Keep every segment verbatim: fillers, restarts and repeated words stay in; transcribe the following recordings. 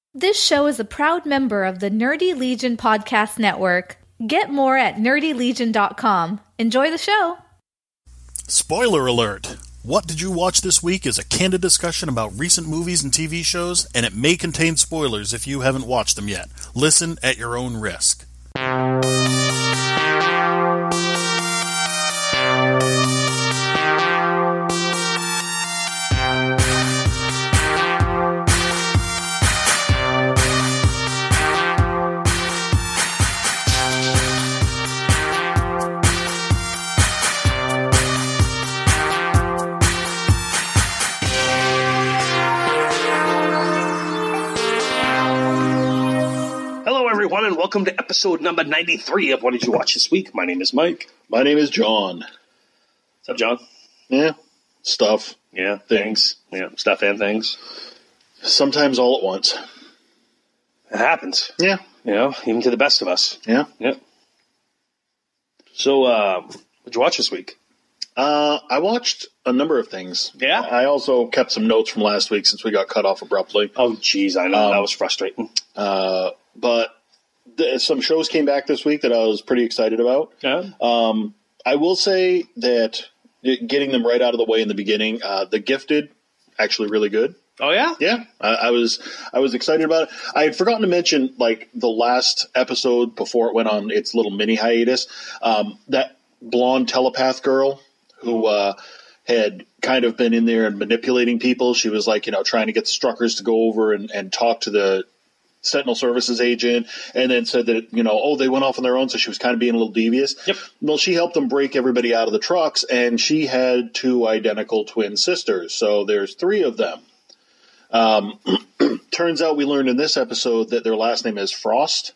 This show is a proud member of the Nerdy Legion Podcast Network. Get more at nerdy legion dot com. Enjoy the show! Spoiler alert! What Did You Watch This Week is a candid discussion about recent movies and T V shows, and it may contain spoilers if you haven't watched them yet. Listen at your own risk. And welcome to episode number ninety-three of What Did You Watch This Week? My name is Mike. My name is John. What's up, John? Yeah, stuff. Yeah, things. Yeah, stuff and things. Sometimes all at once. It happens. Yeah. You know, even to the best of us. Yeah. Yeah. So, uh, what did you watch this week? Uh, I watched a number of things. Yeah? I also kept some notes from last week since we got cut off abruptly. Oh, geez, I know. Um, that was frustrating. Uh, but th- some shows came back this week that I was pretty excited about. Yeah. Um, I will say that getting them right out of the way in the beginning, uh, The Gifted, actually really good. Oh, yeah? Yeah, I, I was I was excited about it. I had forgotten to mention, like, the last episode before it went on its little mini hiatus, um, that blonde telepath girl who uh, had kind of been in there and manipulating people. She was, like, you know, trying to get the Struckers to go over and, and talk to the Sentinel Services agent, and then said that, you know, oh, they went off on their own, so she was kind of being a little devious. Yep. Well, she helped them break everybody out of the trucks, and she had two identical twin sisters, so there's three of them. Um, turns out we learned in this episode that their last name is Frost.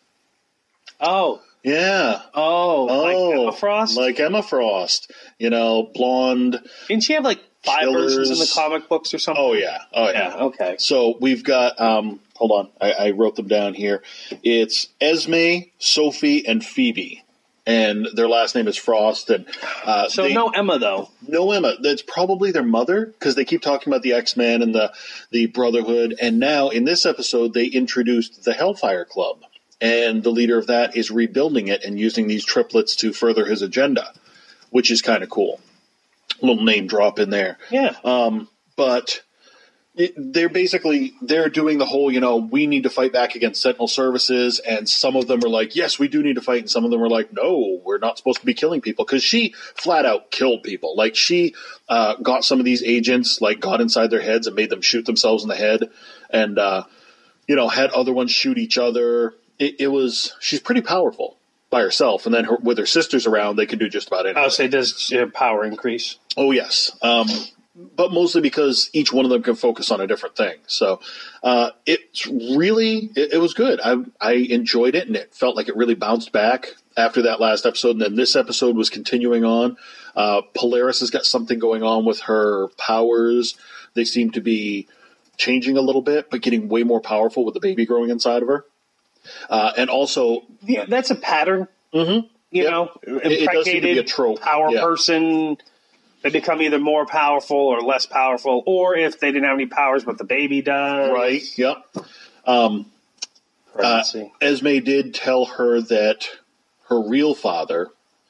Oh. Yeah. Oh, oh like Emma Frost? Like Emma Frost. You know, blonde. Didn't she have like five Killers. versions in the comic books or something? Oh, yeah. Oh, yeah. Yeah, okay. So we've got, um, hold on, I, I wrote them down here. It's Esme, Sophie, and Phoebe. And their last name is Frost. And uh, So they, no Emma, though. No Emma. That's probably their mother, because they keep talking about the X-Men and the, the Brotherhood. And now, in this episode, they introduced the Hellfire Club. And the leader of that is rebuilding it and using these triplets to further his agenda, which is kind of cool. A little name drop in there. Yeah. Um, but it, they're basically, they're doing the whole, you know, we need to fight back against Sentinel Services. And some of them are like, yes, we do need to fight. And some of them are like, no, we're not supposed to be killing people. Because she flat out killed people. Like, she uh, got some of these agents, like, got inside their heads and made them shoot themselves in the head. And, uh, you know, had other ones shoot each other. It, it was, she's pretty powerful by herself. And then her, with her sisters around, they can do just about anything. I would say, does your power increase? Oh, yes. Um, but mostly because each one of them can focus on a different thing. So uh, it's really, it, it was good. I, I enjoyed it, and it felt like it really bounced back after that last episode. And then this episode was continuing on. Uh, Polaris has got something going on with her powers. They seem to be changing a little bit, but getting way more powerful with the baby growing inside of her. Uh, and also, yeah, that's a pattern. Mm-hmm. You yep. know, it, it does seem to be a trope. Power yeah. person, they become either more powerful or less powerful, or if they didn't have any powers, but the baby does. Right. Yep. Um, uh, Esme did tell her that her real father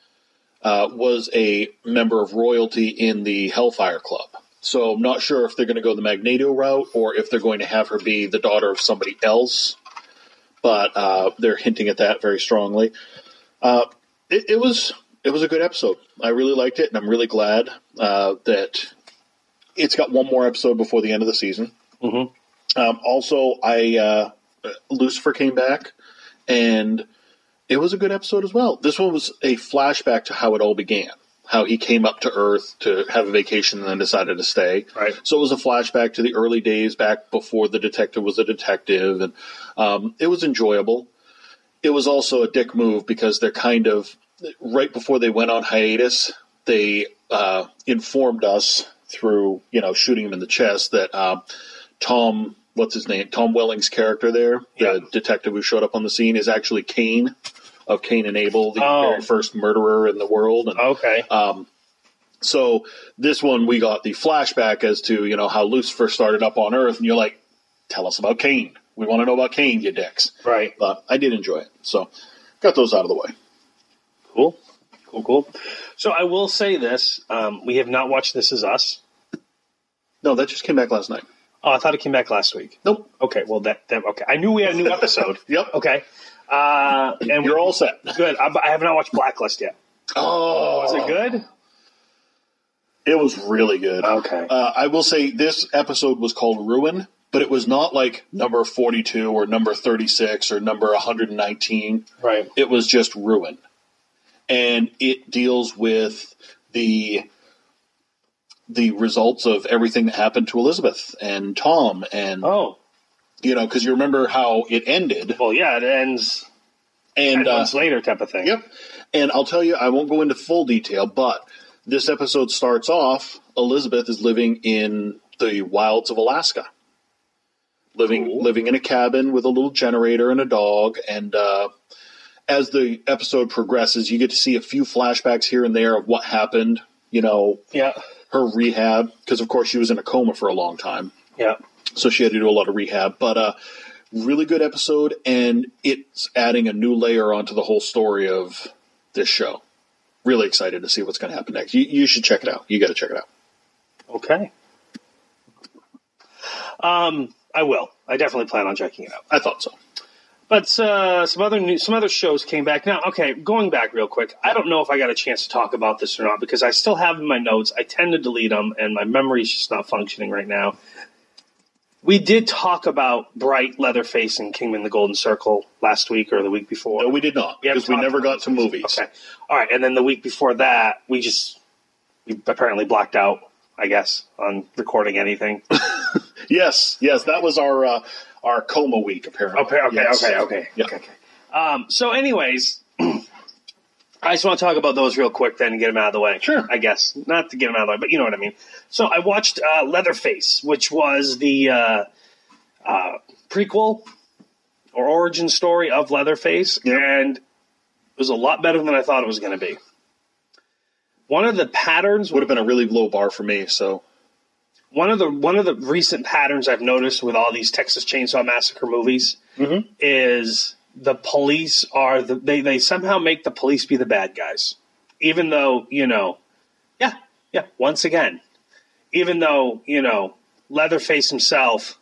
uh, was a member of royalty in the Hellfire Club. So I'm not sure if they're going to go the Magneto route or if they're going to have her be the daughter of somebody else. But uh, they're hinting at that very strongly. Uh, it, it was it was a good episode. I really liked it, and I'm really glad uh, that it's got one more episode before the end of the season. Mm-hmm. Um, also, I uh, Lucifer came back, and it was a good episode as well. This one was a flashback to how it all began. How he came up to Earth to have a vacation and then decided to stay. Right. So it was a flashback to the early days back before the detective was a detective. And um, it was enjoyable. It was also a dick move because they're kind of, right before they went on hiatus, they uh, informed us through, you know, shooting him in the chest that uh, Tom, what's his name? Tom Welling's character there, yeah. the detective who showed up on the scene, is actually Cain. Of Cain and Abel, the oh. very first murderer in the world. And, okay. Um, so this one, we got the flashback as to, you know, how Lucifer started up on Earth, and you're like, tell us about Cain. We want to know about Kane, you dicks. Right. But I did enjoy it. So, got those out of the way. Cool. Cool, cool. So I will say this. Um, we have not watched This Is Us. No, that just came back last night. Oh, I thought it came back last week. Nope. Okay, well, that, that okay. I knew we had a new episode. Yep. Okay. Uh, and You're we, all set. Good. I, I have not watched Blacklist yet. Oh. Was it good? It was really good. Okay. Uh, I will say this episode was called Ruin, but it was not like number forty-two or number thirty-six or number one hundred nineteen. Right. It was just Ruin. And it deals with the the results of everything that happened to Elizabeth and Tom. And, Oh. you know, because you remember how it ended. Well, yeah, it ends And ten uh, months later type of thing. Yep. And I'll tell you, I won't go into full detail, but this episode starts off, Elizabeth is living in the wilds of Alaska. Living Cool. living in a cabin with a little generator and a dog. And uh, as the episode progresses, you get to see a few flashbacks here and there of what happened, you know, Yeah. her rehab, because, of course, she was in a coma for a long time. Yeah. So she had to do a lot of rehab. But uh, really good episode, and it's adding a new layer onto the whole story of this show. Really excited to see what's going to happen next. You, you should check it out. You got to check it out. Okay. Um, I will. I definitely plan on checking it out. I thought so. But uh, some other new, some other shows came back. Now, okay, going back real quick, I don't know if I got a chance to talk about this or not because I still have in my notes. I tend to delete them, and my memory's just not functioning right now. We did talk about Bright, Leatherface, and Kingman the Golden Circle last week or the week before. No, we did not, because we never got to movies. Okay. All right, and then the week before that, we just we apparently blacked out, I guess, on recording anything. Yes, yes, that was our uh, our coma week, apparently. Okay, okay, Yes. okay, okay, Yeah. okay, okay. Um, so anyways, I just want to talk about those real quick then and get them out of the way. Sure. I guess. Not to get them out of the way, but you know what I mean. So I watched uh, Leatherface, which was the uh, uh, prequel or origin story of Leatherface, Yep. and it was a lot better than I thought it was going to be. One of the patterns Would have been a really low bar for me, so... One of the one of the recent patterns I've noticed with all these Texas Chainsaw Massacre movies Mhm. is the police are the they, they somehow make the police be the bad guys. Even though, you know, yeah, yeah, once again, even though, you know, Leatherface himself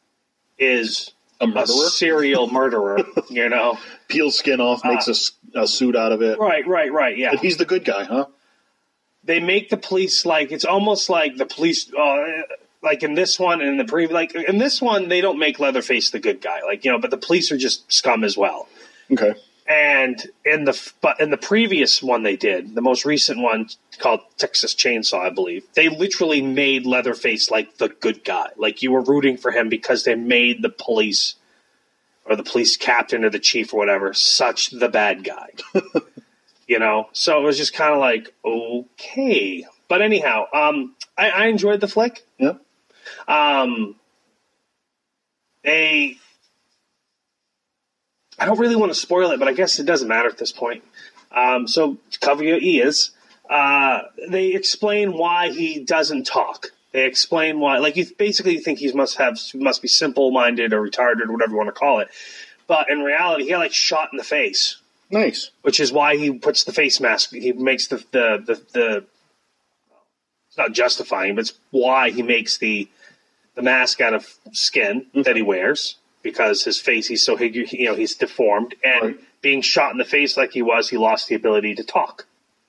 is A murderer? serial murderer, you know. Peels skin off, makes a s- a, suit out of it. Right, right, right, yeah. But he's the good guy, huh? They make the police like it's almost like the police uh, like in this one and in the previous like in this one they don't make Leatherface the good guy, like, you know, but the police are just scum as well. Okay. And in the but in the previous one they did, the most recent one called Texas Chainsaw, I believe, they literally made Leatherface like the good guy, like you were rooting for him because they made the police or the police captain or the chief or whatever such the bad guy. You know, so it was just kind of like, okay. But anyhow, um, I, I enjoyed the flick. Yep. Um, a, I don't really want to spoil it, but I guess it doesn't matter at this point. Um, so cover your ears. Uh, they explain why he doesn't talk. They explain why, like, you basically think he must have must be simple-minded or retarded or whatever you want to call it. But in reality, he got like shot in the face. Nice. Which is why he puts the face mask. He makes the the the, the it's not justifying, but it's why he makes the the mask out of skin mm-hmm. that he wears, because his face he's so you know he's deformed, and right. being shot in the face like he was, he lost the ability to talk,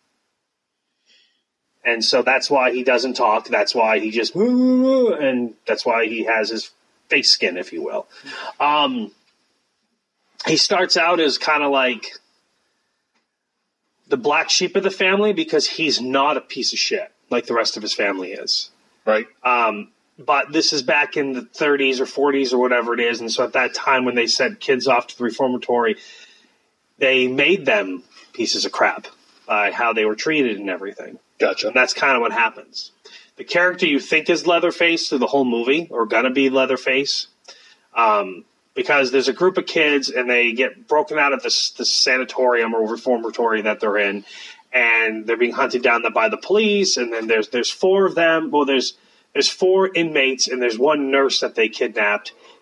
and so that's why he doesn't talk. That's why he just and that's why he has his face skin, if you will. Um, he starts out as kind of like the black sheep of the family because he's not a piece of shit like the rest of his family is. Right. Um, but this is back in the thirties or forties or whatever it is. And so at that time when they sent kids off to the reformatory, they made them pieces of crap by how they were treated and everything. Gotcha. And that's kind of what happens. The character you think is Leatherface through the whole movie, or gonna be Leatherface, um, because there's a group of kids and they get broken out of this, this sanatorium or reformatory that they're in, and they're being hunted down by the police. And then there's there's four of them. Well, there's there's four inmates and there's one nurse that they kidnapped,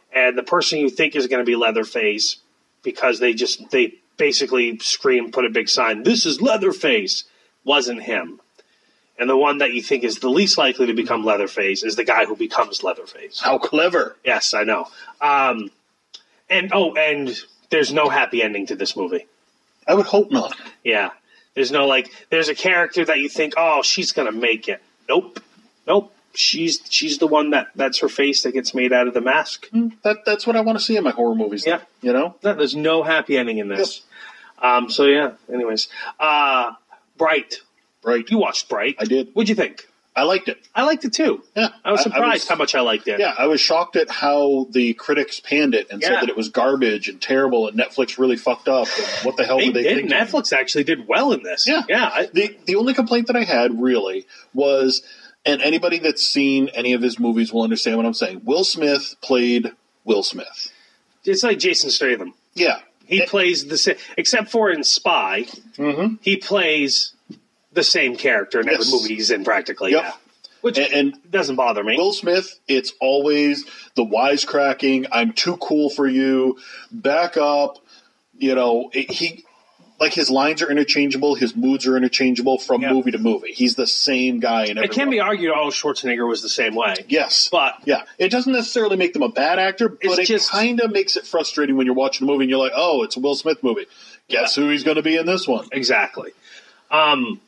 and the person you think is going to be Leatherface, because they just they basically scream, put a big sign, "This is Leatherface," wasn't him. And the one that you think is the least likely to become Leatherface is the guy who becomes Leatherface. How clever. Yes, I know. Um, and, oh, and there's no happy ending to this movie. I would hope not. Yeah. There's no, like, there's a character that you think, oh, she's going to make it. Nope. Nope. She's she's the one that, that's her face that gets made out of the mask. That That's what I want to see in my horror movies. Yeah. Though, you know? No, there's no happy ending in this. Yep. Um, so, yeah, anyways. Uh, Bright. Bright. You watched Bright. I did. What'd you think? I liked it. I liked it too. Yeah. I was surprised I, I was, how much I liked it. Yeah, I was shocked at how the critics panned it and yeah. said that it was garbage and terrible and Netflix really fucked up and what the hell they were they did. thinking? Netflix actually did well in this. Yeah. Yeah. I, the, the only complaint that I had, really, was, and anybody that's seen any of his movies will understand what I'm saying, Will Smith played Will Smith. It's like Jason Statham. Yeah. He it, plays the same, except for in Spy, mm-hmm. he plays the same character in every yes. movie he's in practically. Yep. Yeah. Which and, and doesn't bother me. Will Smith, it's always the wisecracking, I'm too cool for you, back up, you know, it, he, like his lines are interchangeable, his moods are interchangeable from yep. movie to movie. He's the same guy in every It can movie. be argued, oh, Schwarzenegger was the same way. Yes. But yeah, it doesn't necessarily make them a bad actor, but it just kind of makes it frustrating when you're watching a movie and you're like, oh, it's a Will Smith movie. Guess yeah. who he's going to be in this one? Exactly. Um,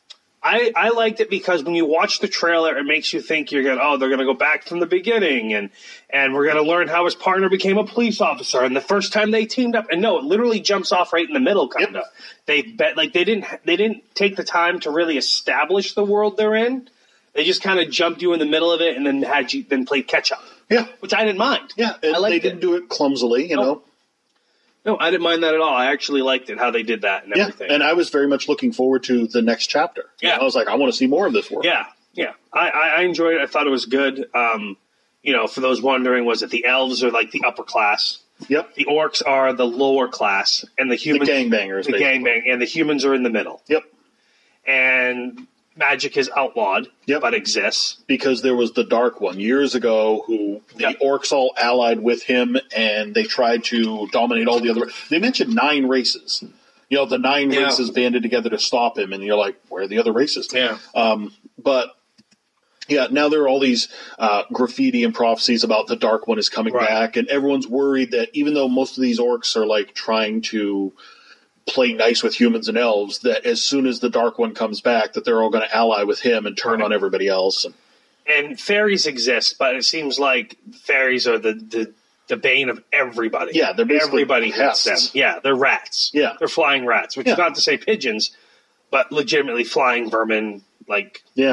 I, I liked it because when you watch the trailer, it makes you think you're going to, oh, they're going to go back from the beginning and, and we're going to learn how his partner became a police officer and the first time they teamed up. And no, it literally jumps off right in the middle, kind of. Yep. They bet like they didn't they didn't take the time to really establish the world they're in. They just kind of jumped you in the middle of it and then had you then played catch up. Yeah, which I didn't mind. Yeah, and I liked they didn't it. do it clumsily, you no. know. No, I didn't mind that at all. I actually liked it, how they did that and yeah, everything. And I was very much looking forward to the next chapter. Yeah. You know, I was like, I want to see more of this world. Yeah, yeah. I, I, I enjoyed it. I thought it was good. Um, you know, for those wondering, was it the elves are like the upper class? Yep. The orcs are the lower class, and the humans, the gangbangers, the basically. gangbang, and the humans are in the middle. Yep. And magic is outlawed, yep. but exists. Because there was the Dark One years ago who the yep. orcs all allied with him and they tried to dominate all the other... They mentioned nine races. You know, the nine yeah. races banded together to stop him, and you're like, where are the other races? Yeah. Um, but, yeah, now there are all these uh, graffiti and prophecies about the Dark One is coming right. back, and everyone's worried that even though most of these orcs are, like, trying to play nice with humans and elves, that as soon as the Dark One comes back, that they're all going to ally with him and turn right. on everybody else. And, and fairies exist, but it seems like fairies are the, the, the bane of everybody. Yeah, they're basically everybody hates them. Yeah, they're rats. Yeah. They're flying rats, which yeah. is not to say pigeons, but legitimately flying vermin. Like, yeah.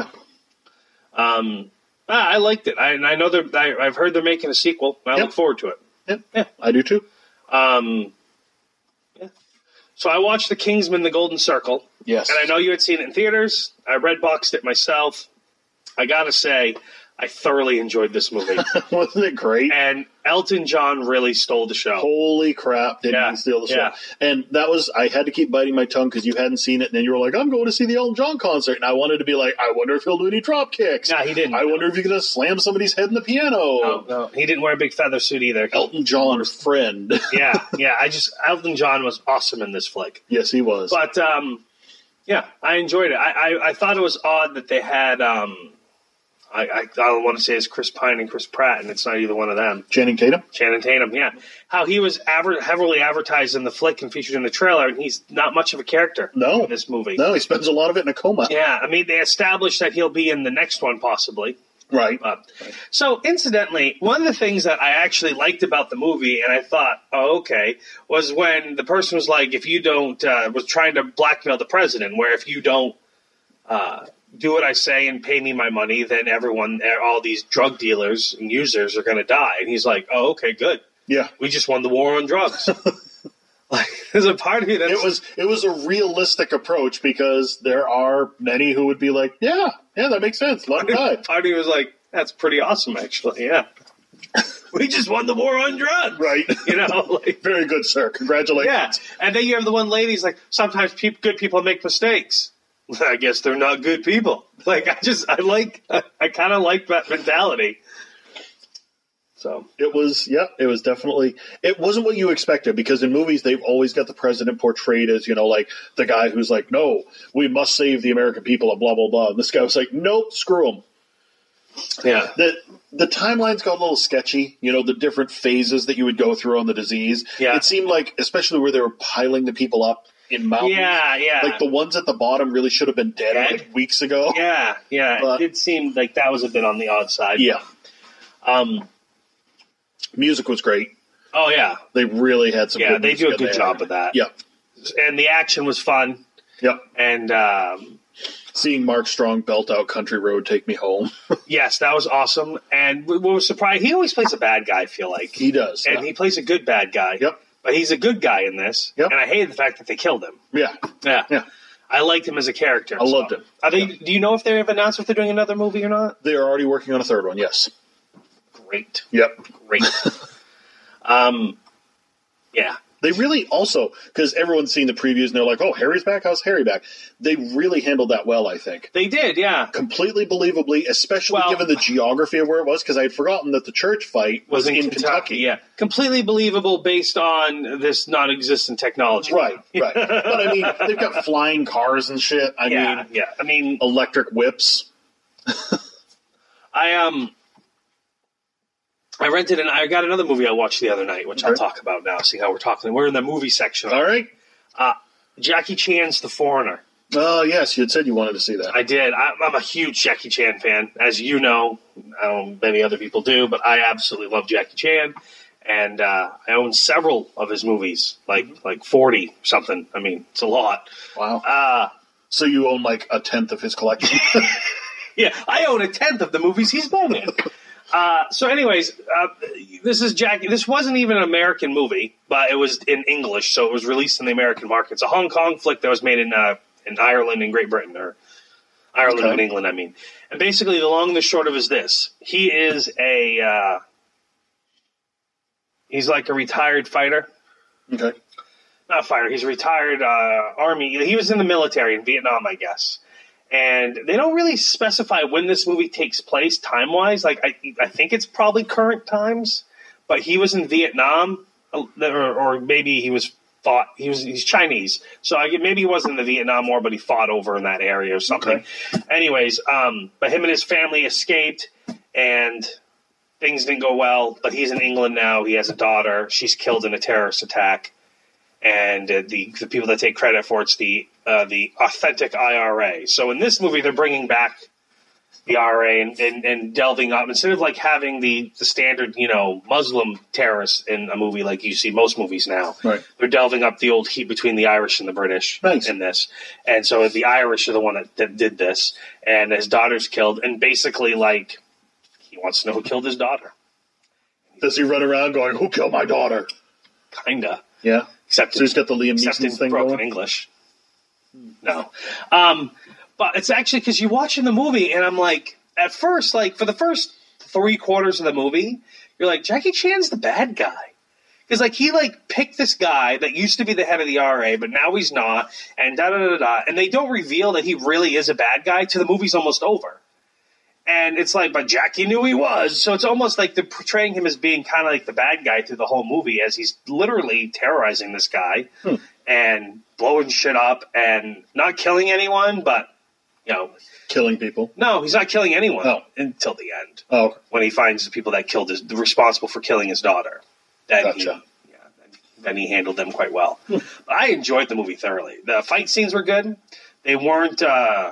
Um, ah, I liked it. I, I know they're, I, I've heard they're making a sequel. I yep. look forward to it. Yep. Yeah, I do too. Um, yeah. So I watched The Kingsman: The Golden Circle. Yes. And I know you had seen it in theaters. I redboxed it myself. I gotta say, I thoroughly enjoyed this movie. Wasn't it great? And Elton John really stole the show. Holy crap, did yeah. he steal the show? Yeah. And that was, I had to keep biting my tongue because you hadn't seen it, and then you were like, I'm going to see the Elton John concert. And I wanted to be like, I wonder if he'll do any drop kicks. No, he didn't. I wonder if he's going to slam somebody's head in the piano. No, no, he didn't wear a big feather suit either. Elton John's friend. yeah, yeah, I just, Elton John was awesome in this flick. Yes, he was. But, um, yeah, I enjoyed it. I, I, I thought it was odd that they had, um, I, I, I don't want to say it's Chris Pine and Chris Pratt, and it's not either one of them. Channing Tatum? Channing Tatum, yeah. How he was aver- heavily advertised in the flick and featured in the trailer, and he's not much of a character no. in this movie. No, he spends a lot of it in a coma. Yeah, I mean, they established that he'll be in the next one, possibly. Right. Uh, so, incidentally, one of the things that I actually liked about the movie, and I thought, oh, okay, was when the person was like, if you don't, uh, was trying to blackmail the president, where if you don't, uh, do what I say and pay me my money, then everyone, all these drug dealers and users are going to die. And he's like, oh, okay, good. Yeah. We just won the war on drugs. Like, there's a part of me that's... It was, it was a realistic approach because there are many who would be like, yeah, yeah, that makes sense. Let him die. Part of me was like, that's pretty awesome, actually, yeah. We just won the war on drugs. Right. You know? Like, very good, sir. Congratulations. Yeah. And then you have the one lady's like, sometimes pe- good people make mistakes. I guess they're not good people. Like, I just, I like, I, I kind of like that mentality. So it was, yeah, it was definitely, it wasn't what you expected, because in movies they've always got the president portrayed as, you know, like the guy who's like, no, we must save the American people and blah, blah, blah. And this guy was like, nope, screw them. Yeah. The, the timelines got a little sketchy, you know, the different phases that you would go through on the disease. Yeah. It seemed like, especially where they were piling the people up in mountains. Yeah, yeah. Like the ones at the bottom really should have been dead, dead? like weeks ago. Yeah, yeah. But, it did seem like that was a bit on the odd side. Yeah. Um, Music was great. Oh, yeah. They really had some yeah, good they do a good there. job with that. Yep. And the action was fun. Yep. And um, seeing Mark Strong belt out Country Road, Take Me Home. Yes, that was awesome. And we were surprised. He always plays a bad guy, I feel like. He does. And yeah. he plays a good bad guy. Yep. But he's a good guy in this. Yep. And I hated the fact that they killed him. Yeah. Yeah. Yeah. I liked him as a character. I so. loved him. Are they, yeah. Do you know if they have announced if they're doing another movie or not? They are already working on a third one, yes. Great. Yep. Great. um, yeah. They really also, because everyone's seen the previews and they're like, oh, Harry's back? How's Harry back? They really handled that well, I think. They did, yeah. Completely believably, especially well, given the geography of where it was, because I had forgotten that the church fight was, was in, in Kentucky. Kentucky. Yeah. Completely believable based on this non-existent technology. Right, right. But I mean, they've got flying cars and shit. I yeah, mean, yeah. I mean, electric whips. I, um... I rented and I got another movie I watched the other night, which okay. I'll talk about now, see how we're talking. We're in the movie section. All right. Uh, Jackie Chan's The Foreigner. Oh, yes. You had said you wanted to see that. I did. I, I'm a huge Jackie Chan fan. As you know, I don't know, many other people do, but I absolutely love Jackie Chan. And uh, I own several of his movies, like mm-hmm. like forty something. I mean, it's a lot. Wow. Uh, so you own like a tenth of his collection? Yeah, I own a tenth of the movies he's been in. Uh, so anyways, uh, this is Jackie. This wasn't even an American movie, but it was in English, so it was released in the American market. It's a Hong Kong flick that was made in uh, in Ireland and Great Britain, or Ireland okay. and England, I mean. And basically, the long and the short of it is this. He is a, uh, he's like a retired fighter. Okay. Not a fighter, he's a retired uh, army. He was in the military in Vietnam, I guess. And they don't really specify when this movie takes place time-wise. Like, I, I think it's probably current times, but he was in Vietnam, or, or maybe he was fought. He was he's Chinese, so I, maybe he wasn't in the Vietnam War, but he fought over in that area or something. Okay. Anyways, um, but him and his family escaped, and things didn't go well. But he's in England now. He has a daughter. She's killed in a terrorist attack. And uh, the the people that take credit for it's the uh, the authentic I R A. So in this movie, they're bringing back the I R A and, and, and delving up instead of like having the, the standard you know Muslim terrorists in a movie like you see most movies now. Right. They're delving up the old heat between the Irish and the British nice. in this, and so the Irish are the one that, that did this, and his daughter's killed, and basically like he wants to know who killed his daughter. Does he run around going, "Who killed my daughter"? Kinda. Yeah. Except so he's got the Liam Neeson thing broken going? English. No. Um, but it's actually because you're watching the movie, and I'm like, at first, like, for the first three quarters of the movie, you're like, Jackie Chan's the bad guy. Because, like, he, like, picked this guy that used to be the head of the I R A, but now he's not, and da-da-da-da. And they don't reveal that he really is a bad guy till the movie's almost over. And it's like, but Jackie knew he was. So it's almost like they're portraying him as being kind of like the bad guy through the whole movie as he's literally terrorizing this guy hmm. and blowing shit up and not killing anyone, but, you know. Killing people? No, he's not killing anyone oh. until the end. Oh. When he finds the people that killed his, responsible for killing his daughter. Then gotcha. He, yeah, then he handled them quite well. Hmm. But I enjoyed the movie thoroughly. The fight scenes were good. They weren't, uh,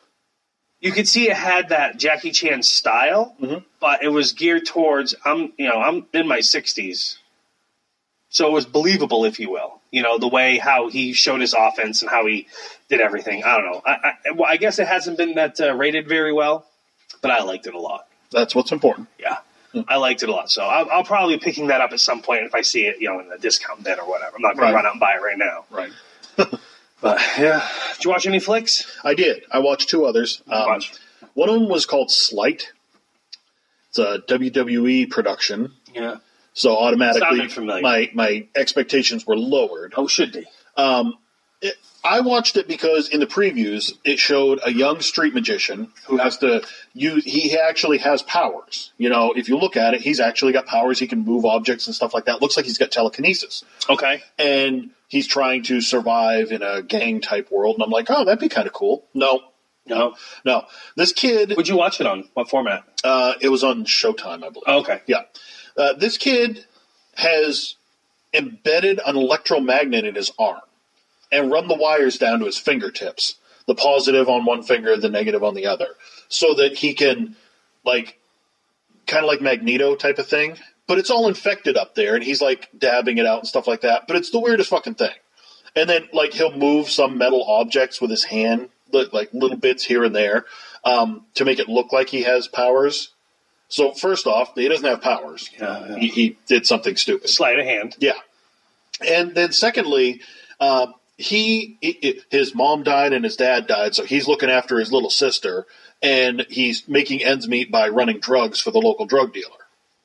you could see it had that Jackie Chan style, mm-hmm. but it was geared towards, I'm, you know, I'm in my sixties. So it was believable, if you will. You know, the way how he showed his offense and how he did everything. I don't know. I, I, well, I guess it hasn't been that uh, rated very well, but I liked it a lot. That's what's important. Yeah. Mm-hmm. I liked it a lot. So I'll, I'll probably be picking that up at some point if I see it, you know, in a discount bin or whatever. I'm not going right. to run out and buy it right now. Right. But, yeah. Did you watch any flicks? I did. I watched two others. Um, watch? One of them was called Slight. It's a W W E production. Yeah. So automatically, familiar. my my expectations were lowered. Oh, should be. Um, It, I watched it because in the previews it showed a young street magician who has to use. He actually has powers. You know, if you look at it, he's actually got powers. He can move objects and stuff like that. Looks like he's got telekinesis. Okay, and he's trying to survive in a gang type world. And I'm like, oh, that'd be kind of cool. No, no, no. This kid. Would you watch it on what format? Uh, it was on Showtime, I believe. Oh, okay, yeah. Uh, this kid has embedded an electromagnet in his arm and run the wires down to his fingertips, the positive on one finger, the negative on the other, so that he can, like, kind of like Magneto type of thing, but it's all infected up there, and he's, like, dabbing it out and stuff like that, but it's the weirdest fucking thing. And then, like, he'll move some metal objects with his hand, like, little bits here and there, um, to make it look like he has powers. So, first off, he doesn't have powers. Yeah, yeah. He, he did something stupid. Sleight of hand. Yeah. And then, secondly, uh, he, he his mom died and his dad died, so he's looking after his little sister, and he's making ends meet by running drugs for the local drug dealer.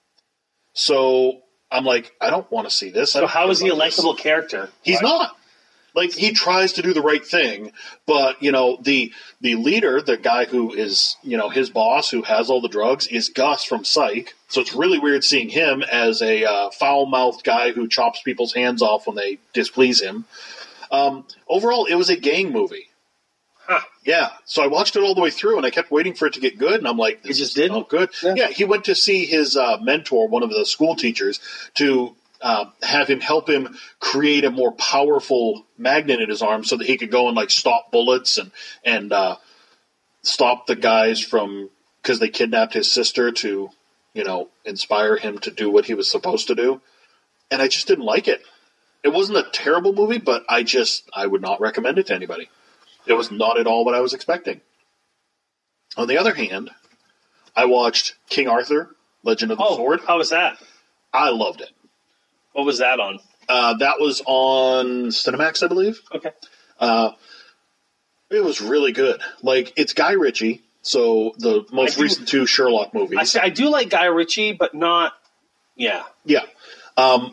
So, I'm like, I don't want to see this. So, how is he a likable character? He's Why? not. Like, he tries to do the right thing, but, you know, the the leader, the guy who is, you know, his boss, who has all the drugs, is Gus from Psych. So it's really weird seeing him as a uh, foul-mouthed guy who chops people's hands off when they displease him. Um, overall, it was a gang movie. Huh. Yeah, so I watched it all the way through, and I kept waiting for it to get good, and I'm like, this It just is didn't? not good. Yeah. yeah, he went to see his uh, mentor, one of the school teachers, to uh, have him help him create a more powerful magnet in his arm so that he could go and, like, stop bullets and, and uh, stop the guys from, because they kidnapped his sister, to, you know, inspire him to do what he was supposed to do. And I just didn't like it. It wasn't a terrible movie, but I just, I would not recommend it to anybody. It was not at all what I was expecting. On the other hand, I watched King Arthur, Legend of the Oh, Sword. how was that? I loved it. What was that on? Uh, that was on Cinemax, I believe. Okay. Uh, it was really good. Like, it's Guy Ritchie, so the most do- recent two Sherlock I, movies. see, I do like Guy Ritchie, but not. Yeah. Yeah. Um,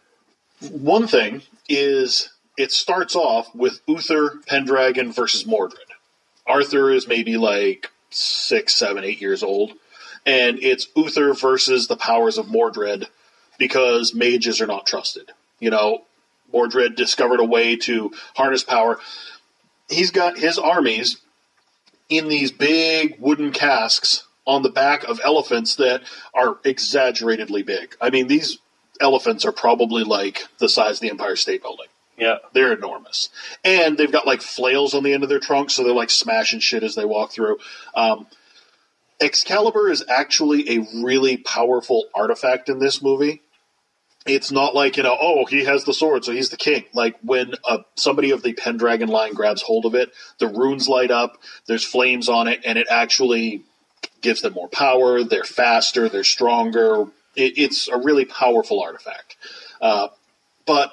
one thing is, it starts off with Uther Pendragon versus Mordred. Arthur is maybe like six, seven, eight years old, and it's Uther versus the powers of Mordred, because mages are not trusted. You know, Mordred discovered a way to harness power. He's got his armies in these big wooden casks on the back of elephants that are exaggeratedly big. I mean, these elephants are probably like the size of the Empire State Building. Yeah. They're enormous. And they've got like flails on the end of their trunks, so they're like smashing shit as they walk through. Um, Excalibur is actually a really powerful artifact in this movie. It's not like, you know, oh, he has the sword, so he's the king. Like, when uh, somebody of the Pendragon line grabs hold of it, the runes light up, there's flames on it, and it actually gives them more power. They're faster, they're stronger. It, it's a really powerful artifact. Uh, but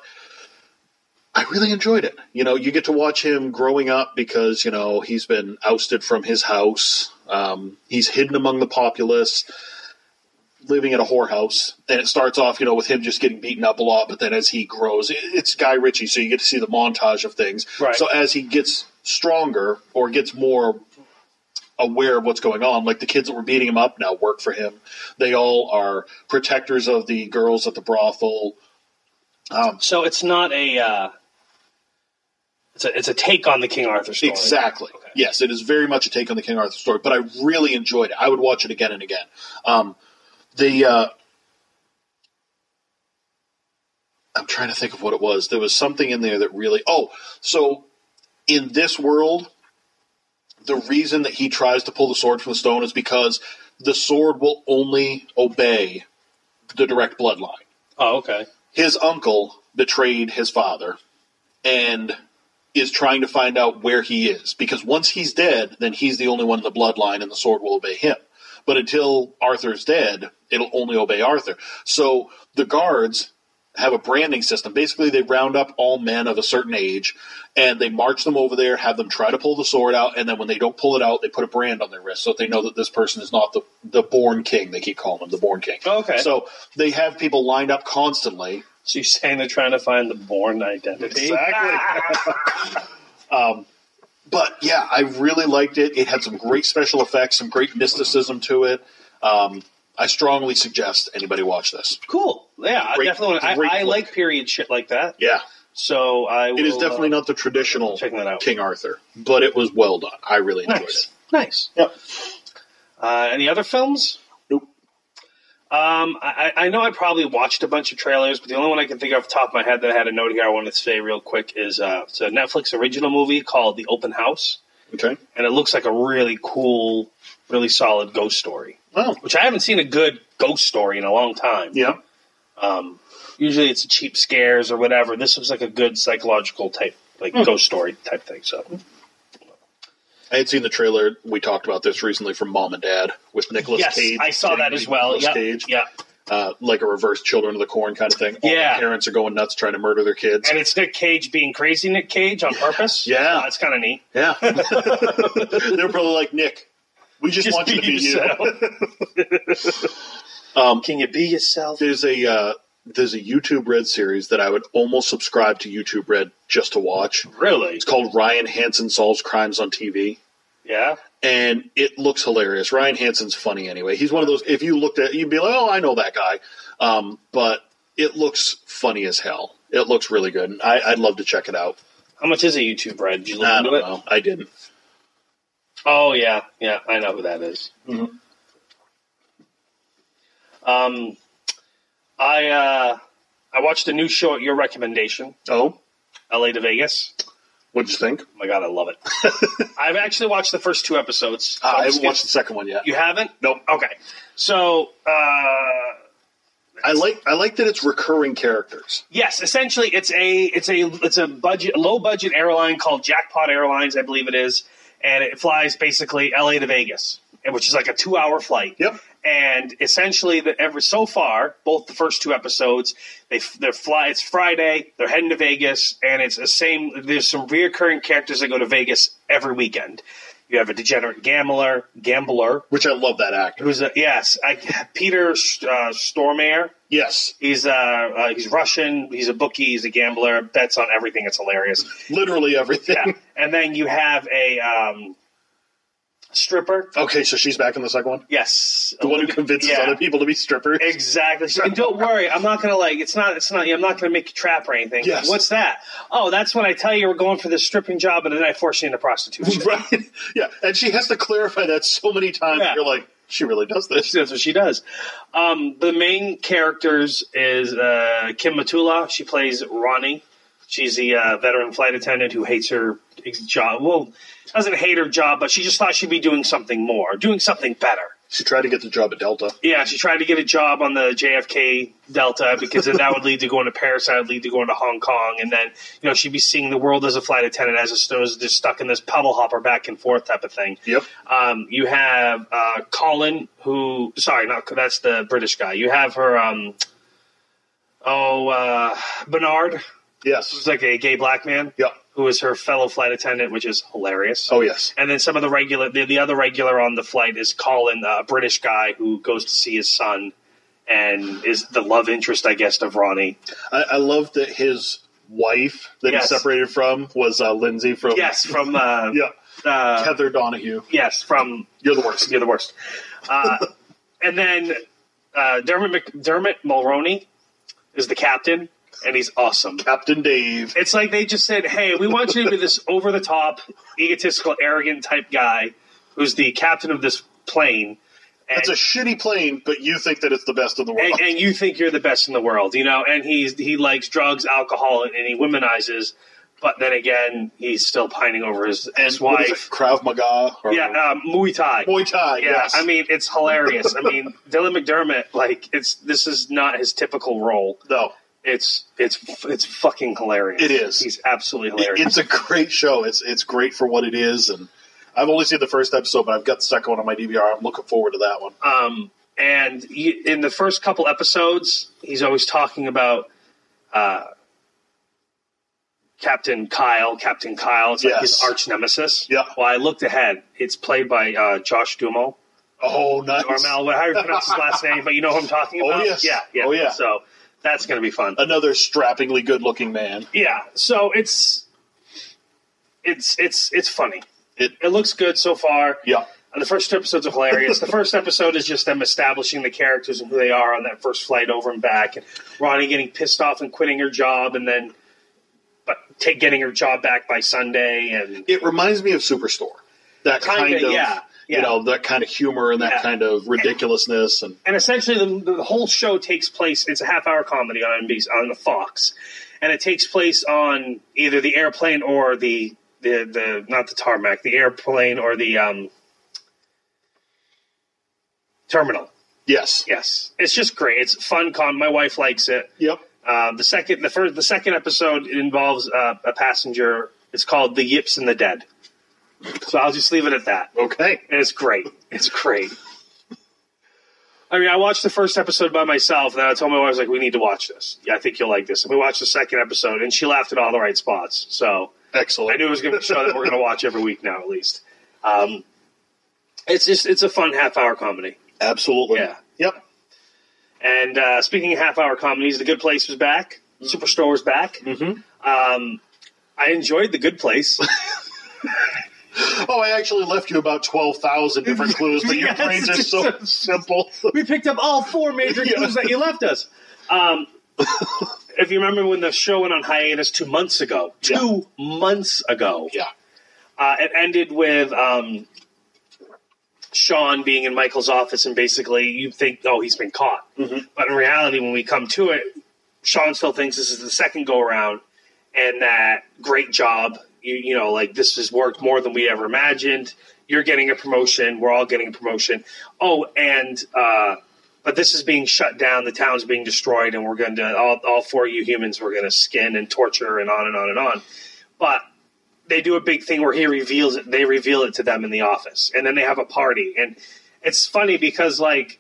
I really enjoyed it. You know, you get to watch him growing up because, you know, he's been ousted from his house. Um, he's hidden among the populace, living at a whorehouse, and it starts off, you know, with him just getting beaten up a lot, but then as he grows, it's Guy Ritchie, so you get to see the montage of things. Right. So as he gets stronger, or gets more aware of what's going on, like the kids that were beating him up now work for him. They all are protectors of the girls at the brothel. Um, So it's not a. Uh, it's a it's a take on the King Arthur story. Exactly. Okay. Yes, it is very much a take on the King Arthur story, but I really enjoyed it. I would watch it again and again. Um, the uh, I'm trying to think of what it was. There was something in there that really... Oh, so in this world, the reason that he tries to pull the sword from the stone is because the sword will only obey the direct bloodline. Oh, okay. His uncle betrayed his father and is trying to find out where he is. Because once he's dead, then he's the only one in the bloodline and the sword will obey him. But until Arthur's dead, it'll only obey Arthur. So the guards have a branding system. Basically, they round up all men of a certain age, and they march them over there, have them try to pull the sword out, and then when they don't pull it out, they put a brand on their wrist so that they know that this person is not the, the born king. They keep calling him the born king. Okay. So they have people lined up constantly So you're saying they're trying to find the Bourne identity? Exactly. um, but yeah, I really liked it. It had some great special effects, some great mysticism to it. Um, I strongly suggest anybody watch this. Cool. Yeah, Great, I definitely. I, great I flick. like period shit like that. Yeah. So I. Will, It is definitely uh, not the traditional checking that out. King Arthur, but it was well done. I really enjoyed Nice. it. Nice. Yep. Uh, any other films? Nope. Um, I, I know I probably watched a bunch of trailers, but the only one I can think of off the top of my head that I had a note here I wanted to say real quick is uh, it's a Netflix original movie called The Open House. Okay. And it looks like a really cool, really solid ghost story. Well, Which I haven't seen a good ghost story in a long time. yeah. Um, usually it's a cheap scares or whatever. This looks like a good psychological type, like Hmm. ghost story type thing. So I had seen the trailer. We talked about this recently from Mom and Dad with Nicolas yes, Cage. I saw that as well. Nicolas Yeah, Cage. yeah. Uh, like a reverse Children of the Corn kind of thing. All Yeah. the parents are going nuts trying to murder their kids. And it's Nick Cage being crazy Nick Cage on purpose. Yeah. So that's kind of neat. Yeah. They're probably like, Nick, we just, Just want you to be be yourself. you. um, Can you be yourself? there's a uh, there's a YouTube Red series that I would almost subscribe to YouTube Red just to watch. Really? It's called Ryan Hansen Solves Crimes on T V. Yeah. And it looks hilarious. Ryan Hansen's funny anyway. He's one of those, if you looked at it, you'd be like, oh, I know that guy. Um, but it looks funny as hell. It looks really good. And I, I'd love to check it out. How much is a YouTube Red? Did you look I into don't it? know. I didn't. Oh yeah, yeah. I know who that is. Mhm. Um, I uh, I watched a new show at your recommendation, Oh, L A to Vegas. what'd you think? Oh my god, I love it. I've actually watched the first two episodes. Uh, I haven't Skip- watched the second one yet. You haven't? Nope. Okay. So, uh, I like I like that it's recurring characters. yes, essentially, it's a it's a it's a budget low budget airline called Jackpot Airlines, I believe it is, and it flies basically L A to Vegas, which is like a two hour flight. Yep. And essentially, the, ever so far, both the first two episodes, they they fly. It's Friday. They're heading to Vegas, and it's the same. There's some reoccurring characters that go to Vegas every weekend. You have a degenerate gambler, gambler, Which I love that actor. who's a yes, I, Peter uh, Stormare. Yes. He's uh, uh he's Russian. He's a bookie. He's a gambler. Bets on everything. It's hilarious. Literally everything. Yeah. And then you have a um, stripper. Okay, so she's back in the second one? Yes, The one who convinces Yeah. other people to be strippers? Exactly. So, and don't worry, I'm not gonna like. It's not. It's not. I'm not gonna make you trap or anything. Yes. What's that? Oh, that's when I tell you we're going for this stripping job, and then I force you into prostitution. Right. Yeah, and she has to clarify that so many times. Yeah. You're like, she really does this. That's what she does. Um, the main characters is uh, Kim Matula. She plays Ronnie. She's the uh, veteran flight attendant who hates her job. Well, doesn't hate her job, but she just thought she'd be doing something more, doing something better. She tried to get the job at Delta. Yeah, she tried to get a job on the J F K Delta because then that would lead to going to Paris, that would lead to going to Hong Kong, and then you know she'd be seeing the world as a flight attendant as a as just stuck in this pebble hopper back and forth type of thing. Yep. Um, you have uh, Colin, who sorry, not that's the British guy. You have her, um, oh uh, Bernard, Yes. who's like a gay black man. Yep. Who is her fellow flight attendant, which is hilarious. Oh, yes. And then some of the regular, the, the other regular on the flight is Colin, a British guy who goes to see his son and is the love interest, I guess, of Ronnie. I, I love that his wife that Yes. he separated from was uh, Lindsay from Yes, from uh, yeah uh, Heather Donahue. yes, from You're the worst. You're the worst. Uh, and then uh, Dermot McDermott Mulroney is the captain, and he's awesome. Captain Dave. It's like they just said, hey, we want you to be this over-the-top, egotistical, arrogant type guy who's the captain of this plane. And, It's a shitty plane, but you think that it's the best in the world. and, and you think you're the best in the world, you know? And he's he likes drugs, alcohol, and he womanizes. But then again, he's still pining over his and what is it, ex-wife. Krav Maga? Or Yeah, um, Muay Thai. Muay Thai, Yeah, yes. I mean, it's hilarious. I mean, Dylan McDermott, like, it's this is not his typical role. No. It's it's it's fucking hilarious. It is. He's absolutely It- hilarious. it's a great show. It's it's great for what it is, and I've only seen the first episode, but I've got the second one on my D V R. I'm looking forward to that one. Um, and he, in the first couple episodes, he's always talking about uh, Captain Kyle. Captain Kyle. It's like Yes. his arch nemesis. Yeah. Well, I looked ahead. It's played by uh, Josh Duhamel. Oh, nice. Or Mal, how do you pronounce his last name? But you know who I'm talking Oh, about? yes. Yeah, yeah. Oh, yeah. So That's going to be fun. Another strappingly good-looking man. Yeah, so it's it's it's it's funny. It, it looks good so far. Yeah. And the first two episodes are hilarious. The first episode is just them establishing the characters and who they are on that first flight over and back. And Ronnie getting pissed off and quitting her job, and then but take, getting her job back by Sunday. And it reminds me of Superstore. That Kinda, kind of, yeah, yeah. you know, that kind of humor and that Yeah. kind of ridiculousness. And, and essentially the, the whole show takes place, it's a half-hour comedy on N B C, on the Fox. And it takes place on either the airplane or the, the, the not the tarmac, the airplane or the... um. Terminal. Yes. Yes. It's just great. It's fun con. My wife likes it. Yep. Uh, the second, the first, the second episode it involves uh, a passenger. It's called The Yips and the Dead. So I'll just leave it at that. Okay. And it's great. It's great. I mean, I watched the first episode by myself, and then I told my wife, I was like, we need to watch this. Yeah, I think you'll like this. And we watched the second episode, and she laughed at all the right spots. So excellent. I knew it was going to be a show that we're going to watch every week now, at least. Um, it's just, it's a fun half-hour comedy. Absolutely. Yeah. Yep. And uh, speaking of half-hour comedies, The Good Place was back. Mm-hmm. Superstore was back. Mm-hmm. Um, I enjoyed The Good Place. Oh, I actually left you about twelve thousand different clues, but your Yes, brains are so simple. We picked up all four major Yeah. clues that you left us. Um, if you remember when the show went on hiatus two months ago, two yeah. months ago, yeah, uh, it ended with um, Sean being in Michael's office, and basically you think, oh, he's been caught. Mm-hmm. But in reality, when we come to it, Sean still thinks this is the second go-around, and that great job. You, you know, like this has worked more than we ever imagined. You're getting a promotion. We're all getting a promotion. Oh, and uh, but this is being shut down. The town's being destroyed, and we're going to all, all four of you humans. We're going to skin and torture and on and on and on. But they do a big thing where he reveals it. They reveal it to them in the office, and then they have a party. And it's funny because like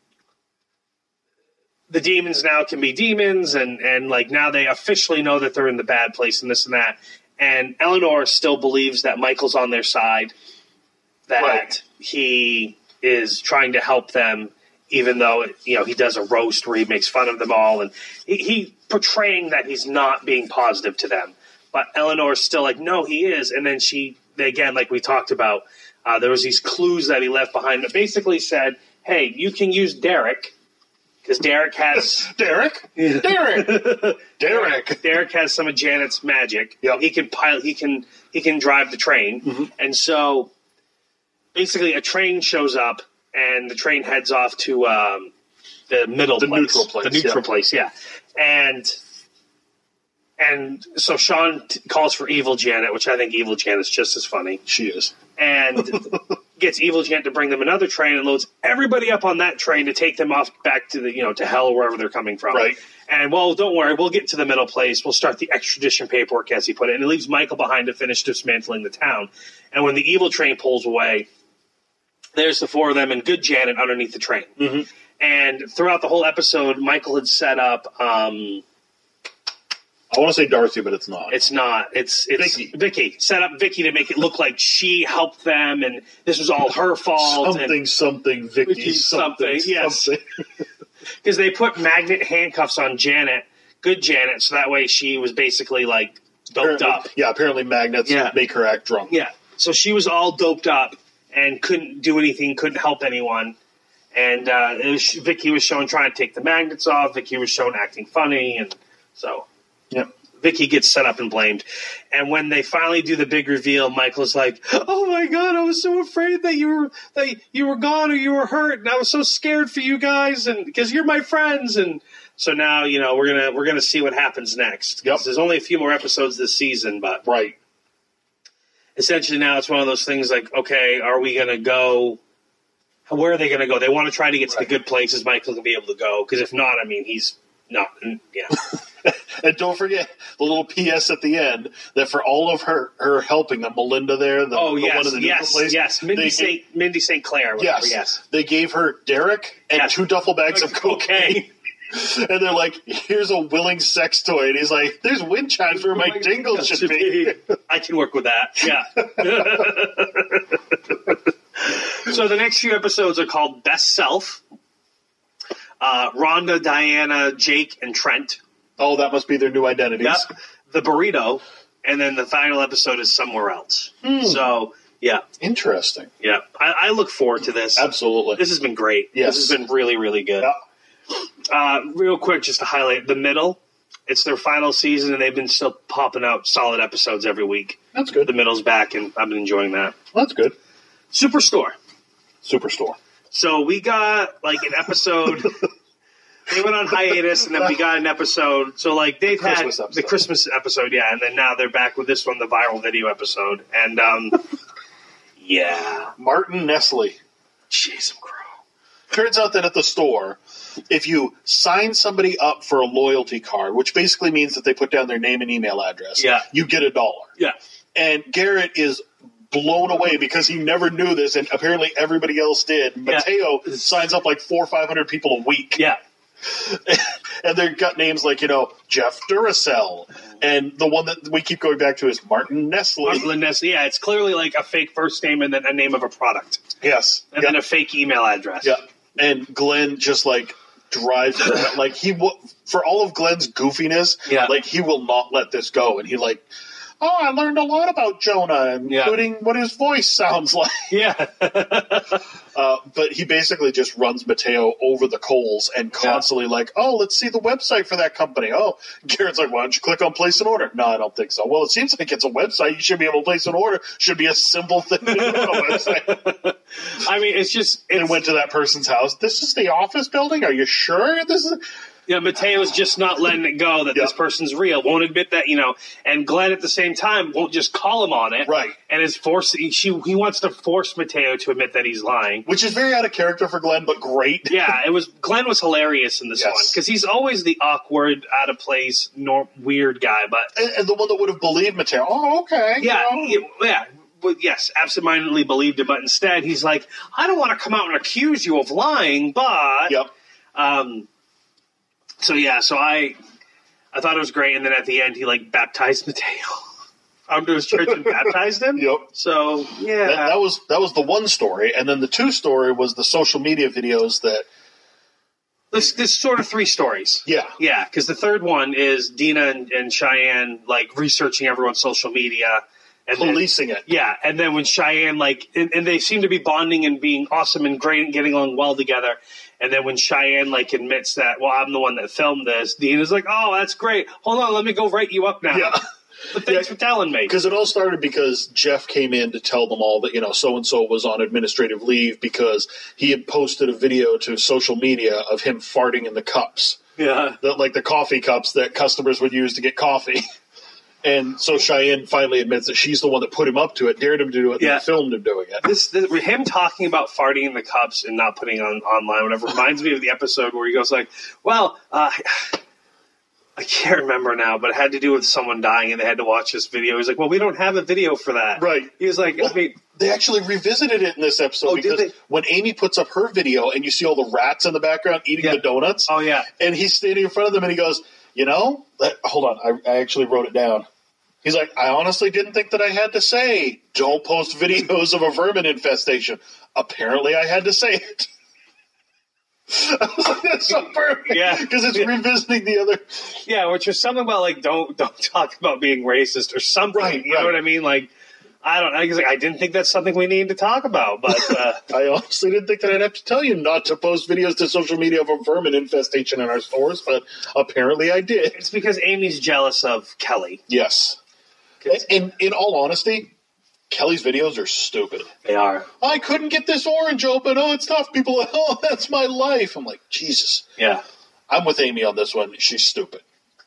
the demons now can be demons, and and like now they officially know that they're in the bad place and this and that. And Eleanor still believes that Michael's on their side, that right. he is trying to help them, even though, you know, he does a roast where he makes fun of them all. And he, he portraying that he's not being positive to them. But Eleanor's still like, no, he is. And then she, again, like we talked about, uh, there was these clues that he left behind that basically said, hey, you can use Derek. Because Derek has... Derek? Yeah. Derek! Derek! Derek has some of Janet's magic. Yep. He can pilot, he can he can drive the train. Mm-hmm. And so basically a train shows up and the train heads off to um, the middle the place. neutral place. The neutral yeah. place, yeah. And and so Sean t- calls for Evil Janet, which I think Evil Janet's just as funny. She is. And gets Evil Janet to bring them another train and loads everybody up on that train to take them off back to the, you know, to hell or wherever they're coming from. Right. And, well, don't worry, we'll get to the middle place. We'll start the extradition paperwork, as he put it. And it leaves Michael behind to finish dismantling the town. And when the evil train pulls away, there's the four of them and good Janet underneath the train. Mm-hmm. And throughout the whole episode, Michael had set up... Um, I want to say Darcy, but it's not. It's not. It's it's Vicky. Vicky. Set up Vicky to make it look like she helped them, and this was all her fault. Something, and something, Vicky, Vicky something, something, yes. something. Because they put magnet handcuffs on Janet, good Janet, so that way she was basically like doped Apparently- up. Yeah, apparently magnets Yeah. make her act drunk. Yeah. So she was all doped up and couldn't do anything, couldn't help anyone. And uh, it was, Vicky was shown trying to take the magnets off. Vicky was shown acting funny, and so. Yep. Vicky gets set up and blamed. And when they finally do the big reveal, Michael's like, oh my God, I was so afraid that you were that you were gone or you were hurt, and I was so scared for you guys, and because you're my friends. And so now, you know, we're gonna we're gonna see what happens next. Yep. There's only a few more episodes this season, but Right. essentially now it's one of those things like, okay, are we gonna go? Where are they gonna go? They want to try to get to Right. the good places. Michael can be able to go, because if not, I mean, he's not. Yeah. And don't forget the little P S at the end that for all of her, her helping them, Melinda there, the, Oh the yes, one in the neutral yes, place, yes. Mindy they Saint gave- Mindy Saint Clair. Whatever, yes, yes. they gave her Derek and Yes. two duffel bags of cocaine. And they're like, here's a willing sex toy. And he's like, there's wind chimes where my dingle should be. I can work with that. Yeah. So the next few episodes are called Best Self. Uh, Rhonda, Diana, Jake, and Trent. Oh, that must be their new identities. Yep. The burrito, and then the final episode is somewhere else. Hmm. So, yeah. Interesting. Yeah. I, I look forward to this. Absolutely. This has been great. Yes. This has been really, really good. Yeah. Uh, real quick, just to highlight, The Middle. It's their final season, and they've been still popping out solid episodes every week. That's good. The Middle's back, and I've been enjoying that. That's good. Superstore. Superstore. So we got, like, an episode. They went on hiatus, and then we got an episode. So, like, they've the had episode. the Christmas episode, yeah, and then now they're back with this one, the viral video episode. And, um, yeah. Martin Nestle. Jeez, I'm crow. Turns out that at the store, if you sign somebody up for a loyalty card, which basically means that they put down their name and email address, yeah. you get a dollar. Yeah. And Garrett is blown away because he never knew this, and apparently everybody else did. Yeah. Mateo signs up like four or five hundred people a week. Yeah. And they've got names like, you know, Jeff Duracell. And the one that we keep going back to is Martin Nestle. Martin Nestle, yeah. It's clearly like a fake first name and then a name of a product. Yes. And yeah. then a fake email address. Yeah. And Glenn just, like, drives him. Like, he will, for all of Glenn's goofiness, yeah. like, he will not let this go. And he, like, oh, I learned a lot about Jonah, including yeah. what his voice sounds like. Yeah. uh, but he basically just runs Mateo over the coals and constantly yeah. like, oh, let's see the website for that company. Oh, Garrett's like, why don't you click on place an order? No, I don't think so. Well, it seems like it's a website. You should be able to place an order. Should be a simple thing to do on a website. I mean, it's just... It's, and went to that person's house. This is the office building? Are you sure this is... Yeah, Mateo's just not letting it go that yep. this person's real. Won't admit that, you know. And Glenn at the same time won't just call him on it. Right. And is forced. He, she, he wants to force Mateo to admit that he's lying, which is very out of character for Glenn, but great. Yeah, it was. Glenn was hilarious in this yes. one because he's always the awkward, out of place, nor, weird guy. But and, and the one that would have believed Mateo. Oh, okay. Yeah, you know. yeah. Well, yes, absentmindedly believed it, but instead he's like, I don't want to come out and accuse you of lying, but yep. Um. So, yeah, so I I thought it was great, and then at the end, he, like, baptized Mateo. Onto his church and baptized him? Yep. So, yeah. That, that was that was the one story, and then the two story was the social media videos that... This, this sort of three stories. Yeah. Yeah, because the third one is Dina and, and Cheyenne, like, researching everyone's social media. And policing then, it. Yeah, and then when Cheyenne, like, and, and they seem to be bonding and being awesome and great and getting along well together. And then when Cheyenne, like, admits that, well, I'm the one that filmed this, Dina's like, oh, that's great. Hold on, let me go write you up now. Yeah. But thanks yeah. for telling me. Because it all started because Jeff came in to tell them all that, you know, so-and-so was on administrative leave because he had posted a video to social media of him farting in the cups. Yeah. The, like the coffee cups that customers would use to get coffee. And so Cheyenne finally admits that she's the one that put him up to it, dared him to do it, yeah. and filmed him doing it. This, this, him talking about farting in the cups and not putting it on online, whatever, reminds me of the episode where he goes like, well, uh, I can't remember now, but it had to do with someone dying and they had to watch this video. He's like, well, we don't have a video for that. Right. He was like, well, I mean... They actually revisited it in this episode oh, because when Amy puts up her video and you see all the rats in the background eating yeah. the donuts. Oh, yeah. And he's standing in front of them and he goes, you know, that, hold on, I, I actually wrote it down. He's like, I honestly didn't think that I had to say, don't post videos of a vermin infestation. Apparently I had to say it. I was like, that's so perfect. Yeah. Because it's yeah. revisiting the other. Yeah, which is something about, like, don't don't talk about being racist or something. Right, you right. know what I mean? Like, I don't know. I, like, I didn't think that's something we need to talk about, but... Uh, I honestly didn't think that I'd have to tell you not to post videos to social media of a vermin infestation in our stores, but apparently I did. It's because Amy's jealous of Kelly. Yes. In, in all honesty, Kelly's videos are stupid. They are. I couldn't get this orange open. Oh, it's tough. People are, oh, that's my life. I'm like, Jesus. Yeah. I'm with Amy on this one. She's stupid.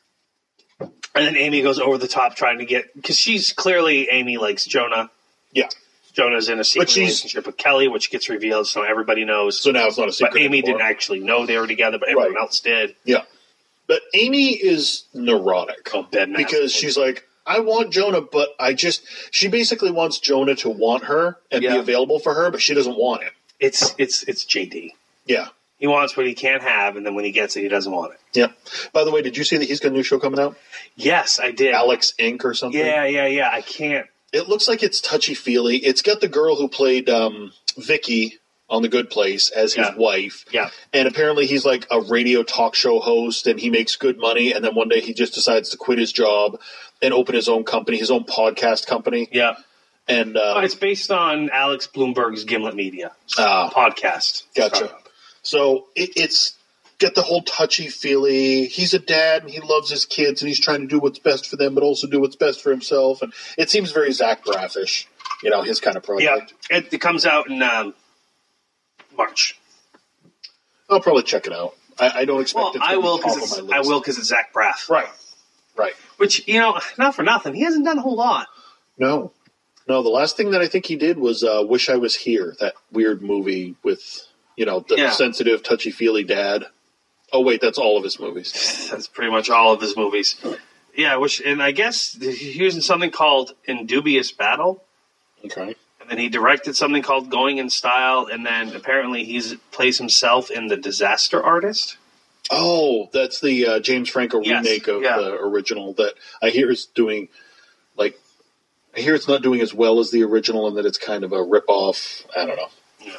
And then Amy goes over the top trying to get... Because she's clearly... Amy likes Jonah. Yeah. Jonah's in a secret relationship with Kelly, which gets revealed so everybody knows. So now it's not a secret But Amy anymore. didn't actually know they were together, but everyone right. else did. Yeah. But Amy is neurotic. Oh, bedmaster. Because she's like, I want Jonah, but I just... She basically wants Jonah to want her and yeah. be available for her, but she doesn't want it. It's it's it's J D. Yeah. He wants what he can't have, and then when he gets it, he doesn't want it. Yeah. By the way, did you see that he's got a new show coming out? Yes, I did. Alex Incorporated or something? Yeah, yeah, yeah. I can't... It looks like it's touchy-feely. It's got the girl who played um, Vicky on The Good Place as his Yeah. wife. Yeah. And apparently he's like a radio talk show host and he makes good money. And then one day he just decides to quit his job and open his own company, his own podcast company. Yeah. And uh, Oh, it's based on Alex Bloomberg's Gimlet Media Ah. podcast. Gotcha. startup. So it, it's get the whole touchy-feely, he's a dad and he loves his kids and he's trying to do what's best for them but also do what's best for himself. And it seems very Zach Braffish, you know, his kind of Yeah. project. It, it comes out in um, March. I'll probably check it out. I, I don't expect Well, it to I be will top of because my it's, I list. will because it's Zach Braff. Right. Right. Which, you know, not for nothing. He hasn't done a whole lot. No. No, the last thing that I think he did was uh, Wish I Was Here, that weird movie with, you know, the Yeah. sensitive, touchy-feely dad. Oh, wait, that's all of his movies. That's pretty much all of his movies. Yeah, which, and I guess he was in something called In Dubious Battle. Okay. And then he directed something called Going in Style. And then apparently he plays himself in The Disaster Artist. Oh, that's the uh, James Franco Yes, remake of yeah. the original that I hear is doing, like, I hear it's not doing as well as the original and that it's kind of a ripoff. I don't know. Yeah.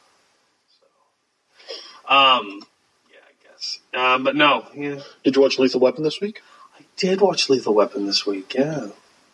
So, um, yeah, I guess. Um, but no, yeah. Did you watch Lethal Weapon this week? I did watch Lethal Weapon this week, yeah.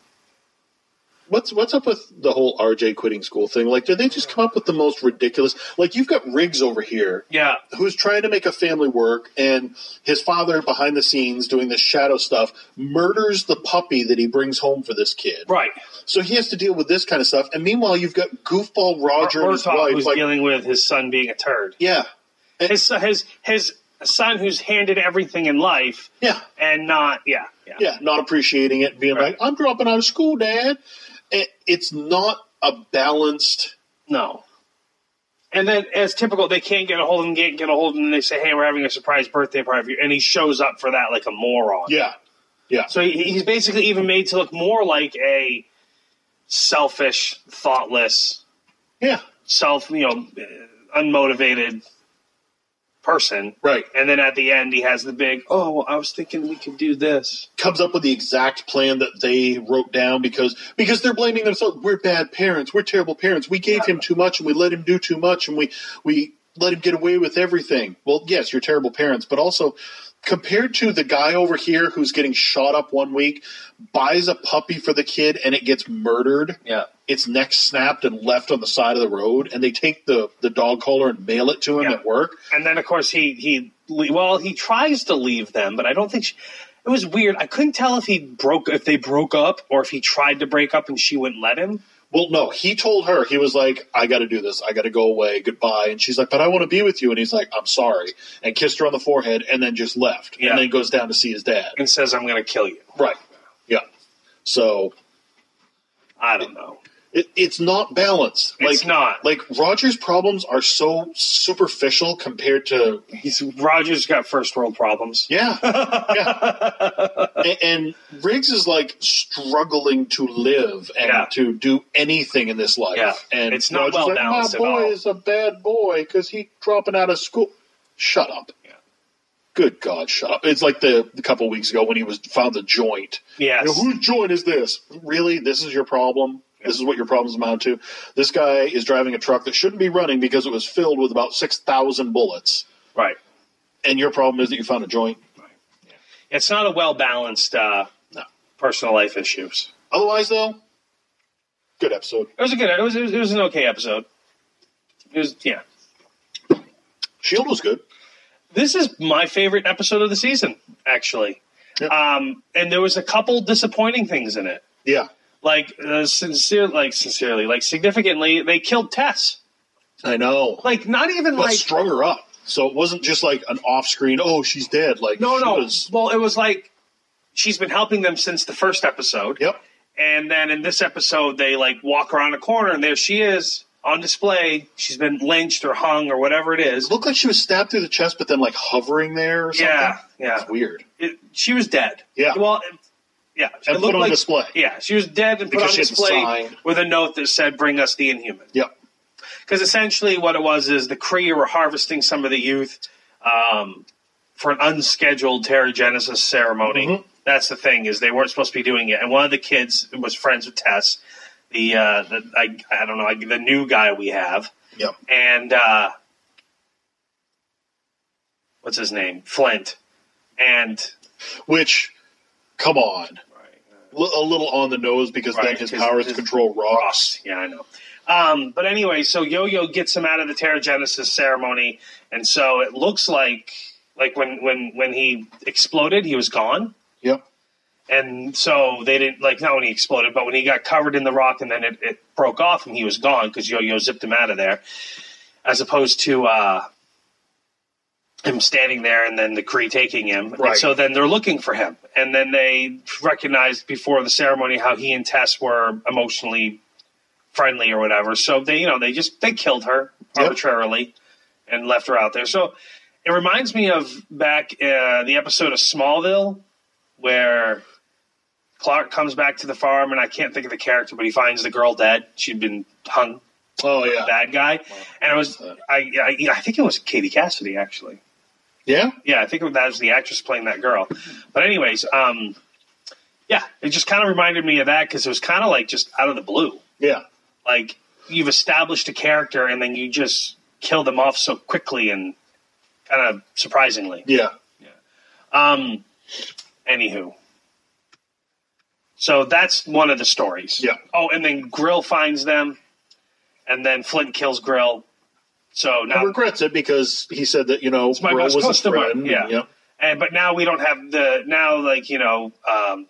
What's what's up with the whole R J quitting school thing? Like, did they just come up with the most ridiculous? Like, you've got Riggs over here, Yeah. who's trying to make a family work, and his father behind the scenes doing this shadow stuff murders the puppy that he brings home for this kid. Right. So he has to deal with this kind of stuff, and meanwhile, you've got goofball Roger and his Murtaugh, wife. who's Like, dealing with his son being a turd. yeah, His, his, his son who's handed everything in life yeah, and not, yeah, yeah. yeah, not appreciating it, being Right. like, "I'm dropping out of school, Dad." It, it's not a balanced. No. And then, as typical, they can't get a hold of him, can't get a hold of him, and they say, hey, we're having a surprise birthday party. And he shows up for that like a moron. Yeah, yeah, So he, he's basically even made to look more like a selfish, thoughtless, yeah, self, you know, unmotivated person. right. And then at the end, he has the big, oh, well, I was thinking we could do this. Comes up with the exact plan that they wrote down because because they're blaming themselves. We're bad parents. We're terrible parents. We gave him too much and we let him do too much and we we let him get away with everything. Well, yes, you're terrible parents, but also compared to the guy over here who's getting shot up one week, buys a puppy for the kid and it gets murdered. Yeah. Its neck snapped and left on the side of the road, and they take the, the dog collar and mail it to him Yeah. at work. And then, of course, he, he, well, he tries to leave them, but I don't think she, it was weird. I couldn't tell if he broke, if they broke up or if he tried to break up and she wouldn't let him. Well, no, he told her, he was like, I got to do this. I got to go away. Goodbye. And she's like, but I want to be with you. And he's like, I'm sorry. And kissed her on the forehead and then just left. Yeah. And then goes down to see his dad. And says, I'm going to kill you. Right. Yeah. So I don't know. it, it's not balanced. It's like, not. Like, Roger's problems are so superficial compared to. He's Roger's got first world problems. Yeah. yeah. And, and Riggs is like struggling to live and Yeah. to do anything in this life. Yeah. And It's not Roger's well like, balanced my at boy all." is a bad boy because he's dropping out of school. Shut up. Yeah. Good God, shut up. It's like the, the couple weeks ago when he was found the joint. Yes. You know, whose joint is this? Really? This is your problem? This is what your problems amount to? This guy is driving a truck that shouldn't be running because it was filled with about six thousand bullets. Right. And your problem is that you found a joint? It's not a well balanced uh, No. personal life issues. Otherwise, though, good episode. It was a good. It was. It was, it was an okay episode. It was. Yeah. Shield was good. This is my favorite episode of the season, actually. Yep. Um, and there was a couple disappointing things in it. Yeah. Like uh, sincere, like sincerely, like significantly, they killed Tess. I know. Like not even But like strung her up. So it wasn't just like an off-screen, oh, she's dead. Like, no, she no. was- Well, it was like she's been helping them since the first episode. Yep. And then in this episode, they like walk around a corner, and there she is on display. She's been lynched or hung or whatever it is. It looked like she was stabbed through the chest, but then like hovering there or something. Yeah, yeah. It's weird. It, she was dead. Yeah. Well, it- yeah. And it put looked on like, display. Yeah, she was dead and Because put on she had the display sign. with a note that said, "Bring us the Inhuman." Yep. Because essentially what it was is the Kree were harvesting some of the youth um, for an unscheduled Terrigenesis ceremony. Mhm. That's the thing, is they weren't supposed to be doing it. And one of the kids was friends with Tess, the, uh, the I, I don't know, the new guy we have. Yep. And uh, what's his name? Flint. And which, come on, right. a little on the nose because right. then his, his powers his, control rocks. rocks. Yeah, I know. Um, but anyway, so Yo-Yo gets him out of the Terrigenesis ceremony, and so it looks like like when when when he exploded, he was gone. Yep. And so they didn't, like, not when he exploded, but when he got covered in the rock and then it, it broke off and he was gone because Yo-Yo zipped him out of there, as opposed to uh, him standing there and then the Kree taking him. Right. And so then they're looking for him. And then they recognized before the ceremony how he and Tess were emotionally friendly or whatever. So they, you know, they just, they killed her arbitrarily yep. and left her out there. So it reminds me of back uh, the episode of Smallville where Clark comes back to the farm, and I can't think of the character, but he finds the girl dead. She'd been hung. Oh, yeah. Bad guy. Wow. And it was, I, I I think it was Katie Cassidy, actually. Yeah? Yeah, I think that was the actress playing that girl. But anyways, um, yeah, it just kind of reminded me of that because it was kind of like just out of the blue. Yeah. Like, you've established a character, and then you just kill them off so quickly and kind of surprisingly. Yeah. Yeah. Um, anywho. So that's one of the stories. Yeah. Oh, and then Grill finds them, and then Flint kills Grill. So now he regrets it because he said that, you know, it's my Grill best was customer. a friend. Yeah. yeah. And but now we don't have the now like you know. Um,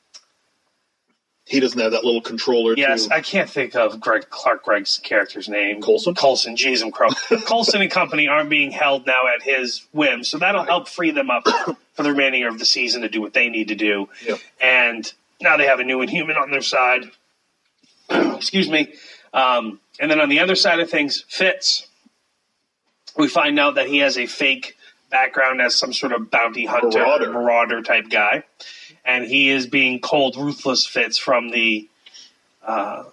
he doesn't have that little controller. Yes, to... I can't think of Greg Clark Gregg's character's name. Coulson. Coulson. Jeez, I'm crow. Coulson and company aren't being held now at his whim, so that'll help free them up for the remaining of the season to do what they need to do. Yep. And now they have a new Inhuman on their side. Excuse me. Um, and then on the other side of things, Fitz. We find out that he has a fake background as some sort of bounty hunter, marauder, marauder type guy. And he is being cold, ruthless Fitz from the... Uh,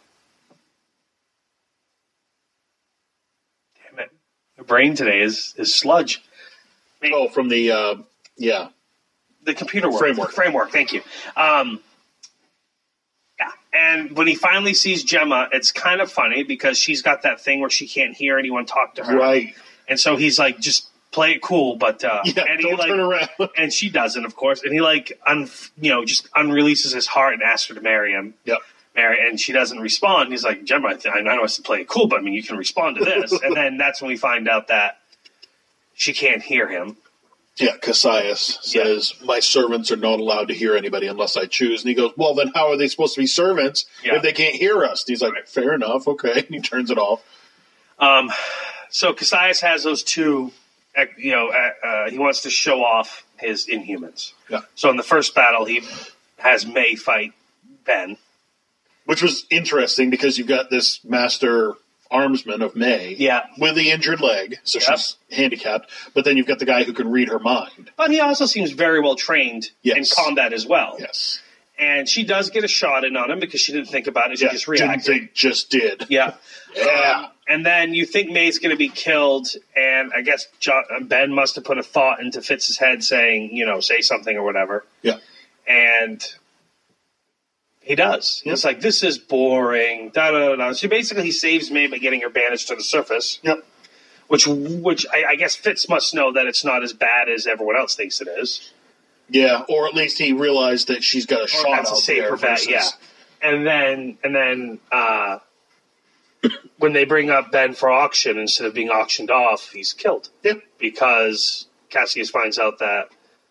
damn it. Your brain today is, is sludge. Maybe, oh, from the... Uh, yeah. The computer work. Framework. Framework, thank you. Um, yeah, and when he finally sees Gemma, it's kind of funny because she's got that thing where she can't hear anyone talk to her. Right. And so he's like, just play it cool, but uh, yeah, and don't he, like, turn around. And she doesn't, of course. And he like, un, you know, just unreleases his heart and asks her to marry him. Yep. Marry, and she doesn't respond. He's like, Gemma, I, I know it's to play it cool, but I mean, you can respond to this. And then that's when we find out that she can't hear him. Yeah, Cassius says, yeah. my servants are not allowed to hear anybody unless I choose. And he goes, well, then how are they supposed to be servants yeah. if they can't hear us? And he's like, right. fair enough, okay. And he turns it off. Um, so Cassius has those two, you know, uh, uh, he wants to show off his Inhumans. Yeah. So in the first battle, he has May fight Ben. Which was interesting because you've got this master armsman of May yeah. with the injured leg, so yep. she's handicapped, but then you've got the guy who can read her mind. But he also seems very well trained yes. in combat as well. Yes. And she does get a shot in on him because she didn't think about it, she yeah, just reacted. Didn't think, just did. Yeah. Yeah. Um, and then you think May's going to be killed, and I guess John, Ben must have put a thought into Fitz's head saying, you know, say something or whatever. Yeah. And he does. Yep. It's like, this is boring. Da, da, da, da. So basically he saves May by getting her banished to the surface. Yep. Which, which I, I guess Fitz must know that it's not as bad as everyone else thinks it is. Yeah, or at least he realized that she's got a or shot that's out a safer there. Bet, yeah. And then, and then uh, when they bring up Ben for auction, instead of being auctioned off, he's killed. Yep. Because Cassius finds out that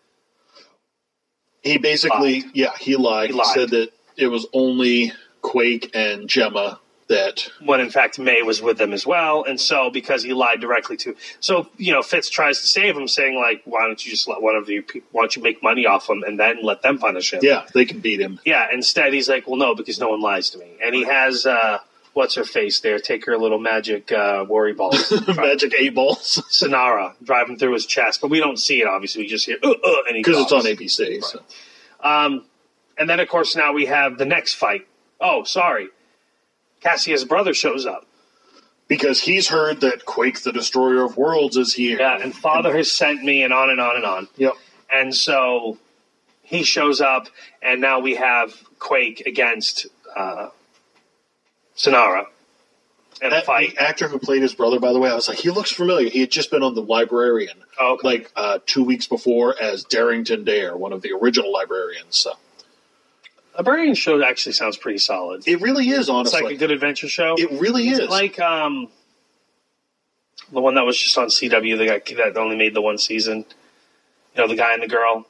he basically, lied. yeah, he lied. He He lied. said that it was only Quake and Gemma that... When, in fact, May was with them as well. And so, because he lied directly to... So, you know, Fitz tries to save him, saying, like, why don't you just let one of you... Why don't you make money off him and then let them punish him? Yeah, they can beat him. Yeah, instead he's like, well, no, because no one lies to me. And he has... Uh, what's her face there? Take her little magic uh, worry balls. Magic eight balls. Sonara driving through his chest. But we don't see it, obviously. We just hear, uh, uh, and he Because it's on A A B C. Right. So. Um, and then, of course, now we have the next fight. Oh, sorry. Cassius' brother shows up. Because he's heard that Quake the Destroyer of Worlds is here. Yeah, and Father has sent me, and on and on and on. Yep. And so he shows up, and now we have Quake against uh, Sonara. in a that, fight. The actor who played his brother, by the way, I was like, he looks familiar. He had just been on The Librarian, oh, okay. like uh, two weeks before as Darrington Dare, one of the original librarians. So. Librarian show actually sounds pretty solid. It really is, honestly. It's like a good adventure show. It really is. Is it like um, the one that was just on C W, the guy that only made the one season. You know, the guy and the girl.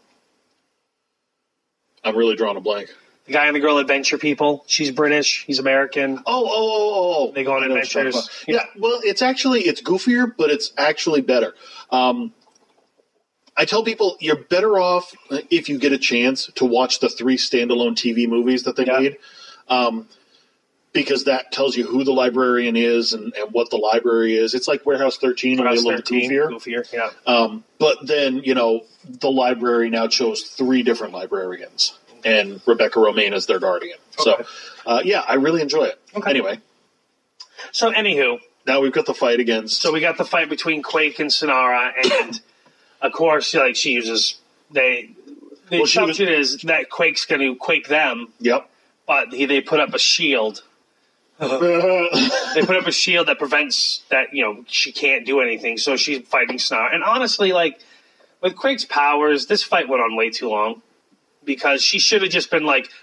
I'm really drawing a blank. The guy and the girl adventure people. She's British. He's American. Oh, oh, oh, oh. They go on adventures. Yeah. yeah, well, it's actually, it's goofier, but it's actually better. Um, I tell people you're better off if you get a chance to watch the three standalone T V movies that they yeah. made, um, because that tells you who the librarian is and, and what the library is. It's like Warehouse thirteen, only a little thirteen, goofier. goofier yeah. Um, but then, you know, the library now chose three different librarians, and Rebecca Romaine is their guardian. Okay. So, uh, yeah, I really enjoy it. Okay. Anyway. So, anywho. Now we've got the fight against... So we got the fight between Quake and Sonara, and... Of course, like she uses they. The well, assumption was, is that Quake's going to quake them. Yep. But he, they put up a shield. They put up a shield that prevents that. You know, she can't do anything, so she's fighting Sonara. And honestly, like with Quake's powers, this fight went on way too long because she should have just been like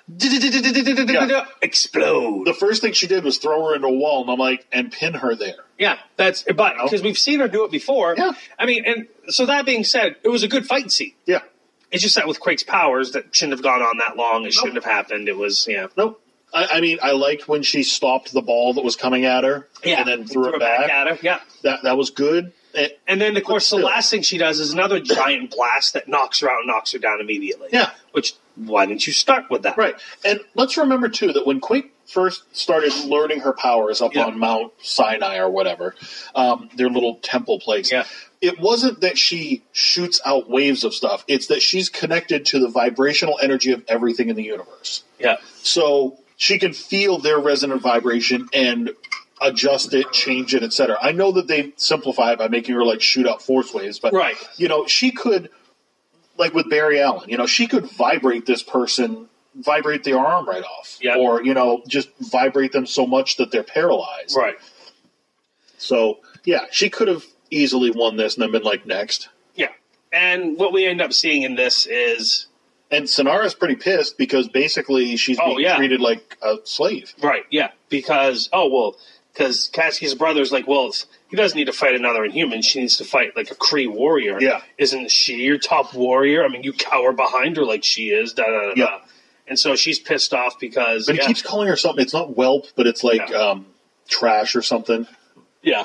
explode. The first thing she did was throw her into a wall, and I'm like, and pin her there. Yeah, that's but because we've seen her do it before. Yeah. I mean, and so that being said, it was a good fight scene. Yeah. It's just that with Quake's powers, that shouldn't have gone on that long. It nope. shouldn't have happened. It was, yeah. Nope. I, I mean, I liked when she stopped the ball that was coming at her yeah. and then threw, threw it, it back. back at her. Yeah. That that was good. It, and then, of course, the last thing she does is another giant blast that knocks her out and knocks her down immediately. Yeah. Which, why didn't you start with that? Right. And let's remember, too, that when Quake first started learning her powers up yeah. on Mount Sinai or whatever, um, their little temple place, yeah. it wasn't that she shoots out waves of stuff. It's that she's connected to the vibrational energy of everything in the universe. Yeah. So she can feel their resonant vibration and adjust it, change it, et cetera. I know that they simplify it by making her like shoot out force waves, but right. you know, she could, like with Barry Allen, you know, she could vibrate this person, vibrate their arm right off, yeah. or you know, just vibrate them so much that they're paralyzed. Right. So yeah, she could have easily won this and then been like next. Yeah, and what we end up seeing in this is. And Sonara's pretty pissed because basically she's being oh, yeah. treated like a slave. Right, yeah. Because, oh, well, because Kasky's brother's like, well, he doesn't need to fight another Inhuman. She needs to fight like a Kree warrior. Yeah. Isn't she your top warrior? I mean, you cower behind her like she is. Da, da, da, yeah. da. And so she's pissed off because. But he yeah. keeps calling her something. It's not whelp, but it's like yeah. um, trash or something. Yeah.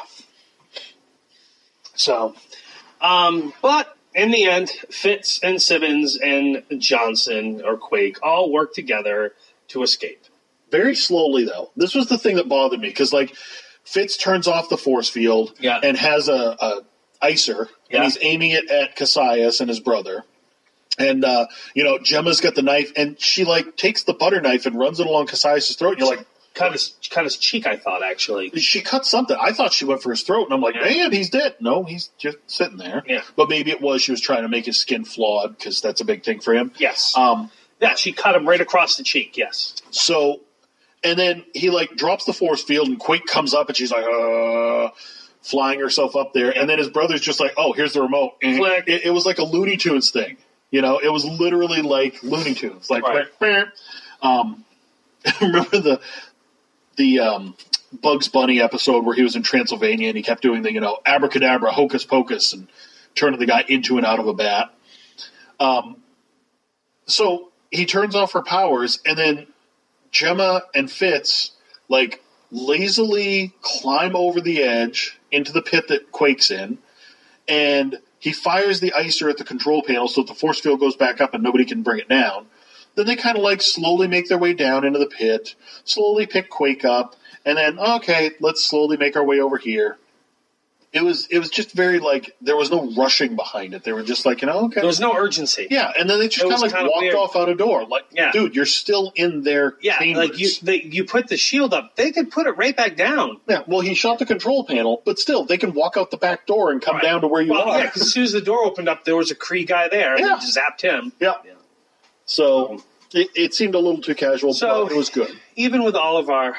So, um, but. In the end, Fitz and Simmons and Johnson, or Quake, all work together to escape. Very slowly, though. This was the thing that bothered me, because, like, Fitz turns off the force field yeah. and has a, a icer, yeah. and he's aiming it at Cassius and his brother. And, uh, you know, Gemma's got the knife, and she, like, takes the butter knife and runs it along Cassius' throat, and you're like... Cut his, cut his cheek, I thought, actually. She cut something. I thought she went for his throat, and I'm like, yeah. man, he's dead. No, he's just sitting there. Yeah. But maybe it was she was trying to make his skin flawed, because that's a big thing for him. Yes. Um, yeah, she cut him right across the cheek, yes. So, and then he, like, drops the force field, and Quake comes up, and she's like, uh, flying herself up there. Yeah. And then his brother's just like, oh, here's the remote. Click. It, it was like a Looney Tunes thing. You know, it was literally like Looney Tunes. Like, right. um, remember the... the um, Bugs Bunny episode where he was in Transylvania and he kept doing the, you know, abracadabra, hocus pocus, and turning the guy into and out of a bat. Um, so he turns off her powers, and then Gemma and Fitz, like, lazily climb over the edge into the pit that Quake's in, and he fires the icer at the control panel so that the force field goes back up and nobody can bring it down. Then they kind of like slowly make their way down into the pit, slowly pick Quake up, and then, okay, let's slowly make our way over here. It was it was just very like, there was no rushing behind it. They were just like, you know, okay. There was no urgency. Yeah, and then they just kind of like kinda walked weird. off out a door. Like, yeah. dude, you're still in their Yeah, chambers. like you they, you put the shield up. They could put it right back down. Yeah, well, he shot the control panel, but still, they can walk out the back door and come right. down to where you well, are. Yeah, because as soon as the door opened up, there was a Kree guy there, yeah. and they just zapped him. Yeah. yeah. So... It, it seemed a little too casual, so, but it was good. Even with all of our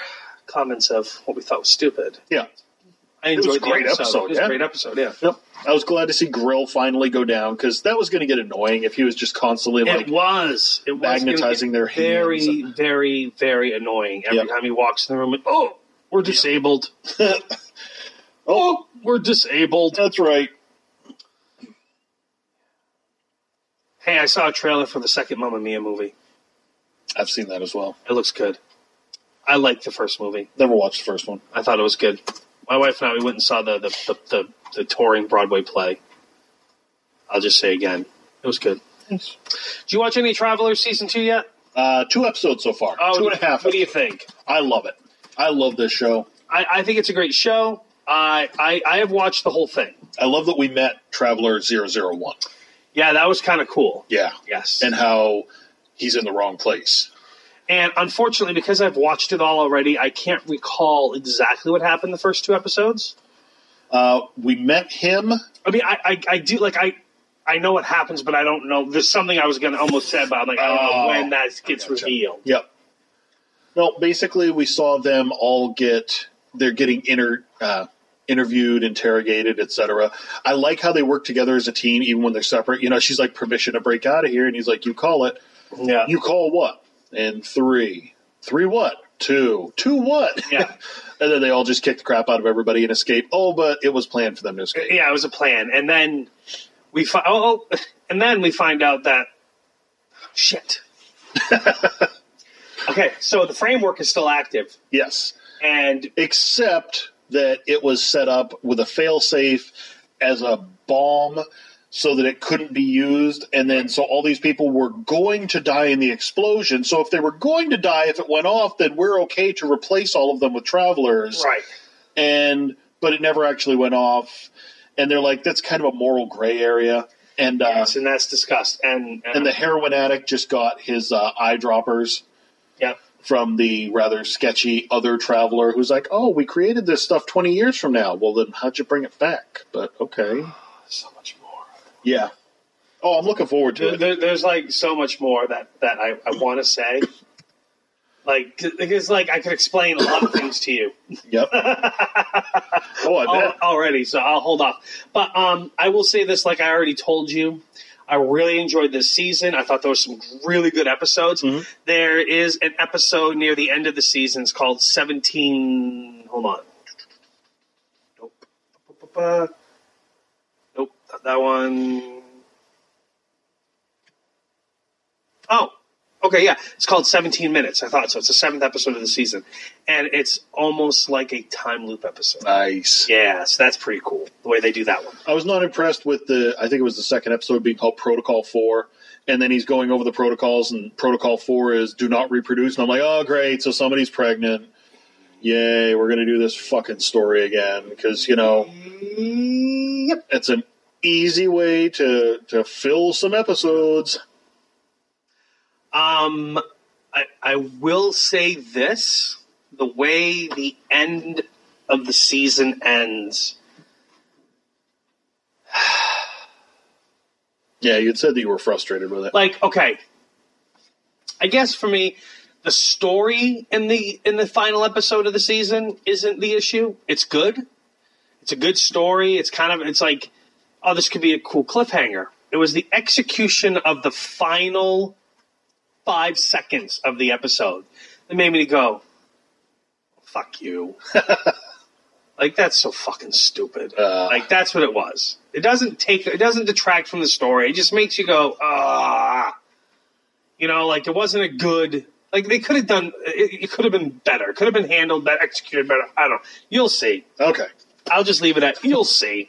comments of what we thought was stupid. Yeah. I enjoyed it was a the great episode. episode. It was yeah. a great episode, yeah. Yep. I was glad to see Grill finally go down, because that was going to get annoying if he was just constantly like it was. It was magnetizing their hands. Very, and... very, very annoying. Every yep. time he walks in the room, like, oh, we're disabled. oh, we're disabled. That's right. Hey, I saw a trailer for the second Mamma Mia movie. I've seen that as well. It looks good. I liked the first movie. Never watched the first one. I thought it was good. My wife and I, we went and saw the the, the, the, the touring Broadway play. I'll just say again, it was good. Thanks. Did you watch any Travelers season two yet? Uh, two episodes so far. Oh, two and a half. What do you think? I love it. I love this show. I, I think it's a great show. I, I I have watched the whole thing. I love that we met Traveler zero zero one. Yeah, that was kind of cool. Yeah. Yes. And how he's in the wrong place. And unfortunately, because I've watched it all already, I can't recall exactly what happened the first two episodes. Uh, we met him. I mean, I, I, I do, like, I I know what happens, but I don't know. There's something I was going to almost say about, like, I don't know Oh, when that gets gotcha. revealed. Yep. No, basically, we saw them all get, they're getting inter, uh, interviewed, interrogated, et cetera. I like how they work together as a team, even when they're separate. You know, she's like, permission to break out of here. And he's like, you call it. Yeah. You call what? And three. Three what? Two. Two what? Yeah. And then they all just kick the crap out of everybody and escape. Oh, but it was planned for them to escape. Yeah, it was a plan. And then we fi- oh, oh, and then we find out that shit. Okay, so the framework is still active. Yes. And except that it was set up with a failsafe as a bomb so that it couldn't be used. And then so all these people were going to die in the explosion. So if they were going to die, if it went off, then we're okay to replace all of them with Travelers. Right. And but it never actually went off. And they're like, that's kind of a moral gray area. And uh, yes, and that's discussed. And, and, and the heroin addict just got his uh, eyedroppers. Yep. From the rather sketchy other Traveler who's like, oh, we created this stuff twenty years from now. Well, then how'd you bring it back? But okay. So much more. Yeah. Oh, I'm looking forward to there, it. there, there's like so much more that, that I, I want to say. Like, because like I could explain a lot of things to you. Yep. Oh, I bet. Already, so I'll hold off. But um, I will say this, like I already told you, I really enjoyed this season. I thought there were some really good episodes. Mm-hmm. There is an episode near the end of the season. It's called seventeen. Hold on. Nope. Nope. Not that one. Oh. Okay, yeah. It's called seventeen minutes. I thought so. It's the seventh episode of the season. And it's almost like a time loop episode. Nice. Yeah, so that's pretty cool, the way they do that one. I was not impressed with the, I think it was the second episode being called Protocol four. And then he's going over the protocols, and Protocol four is do not reproduce. And I'm like, oh, great. So somebody's pregnant. Yay, we're going to do this fucking story again. Because, you know, yep, it's an easy way to, to fill some episodes. Um, I, I will say this, the way the end of the season ends. Yeah, you'd said that you were frustrated with it. Like, okay, I guess for me, the story in the in the final episode of the season isn't the issue. It's good. It's a good story. It's kind of, it's like, oh, this could be a cool cliffhanger. It was the execution of the final five seconds of the episode that made me go, fuck you. Like, that's so fucking stupid. Uh, like, that's what it was. It doesn't take, it doesn't detract from the story. It just makes you go, ah. You know, like, it wasn't a good, like, they could have done, it, it could have been better. It could have been handled better, executed better. I don't know. You'll see. Okay. I'll just leave it at, you'll see.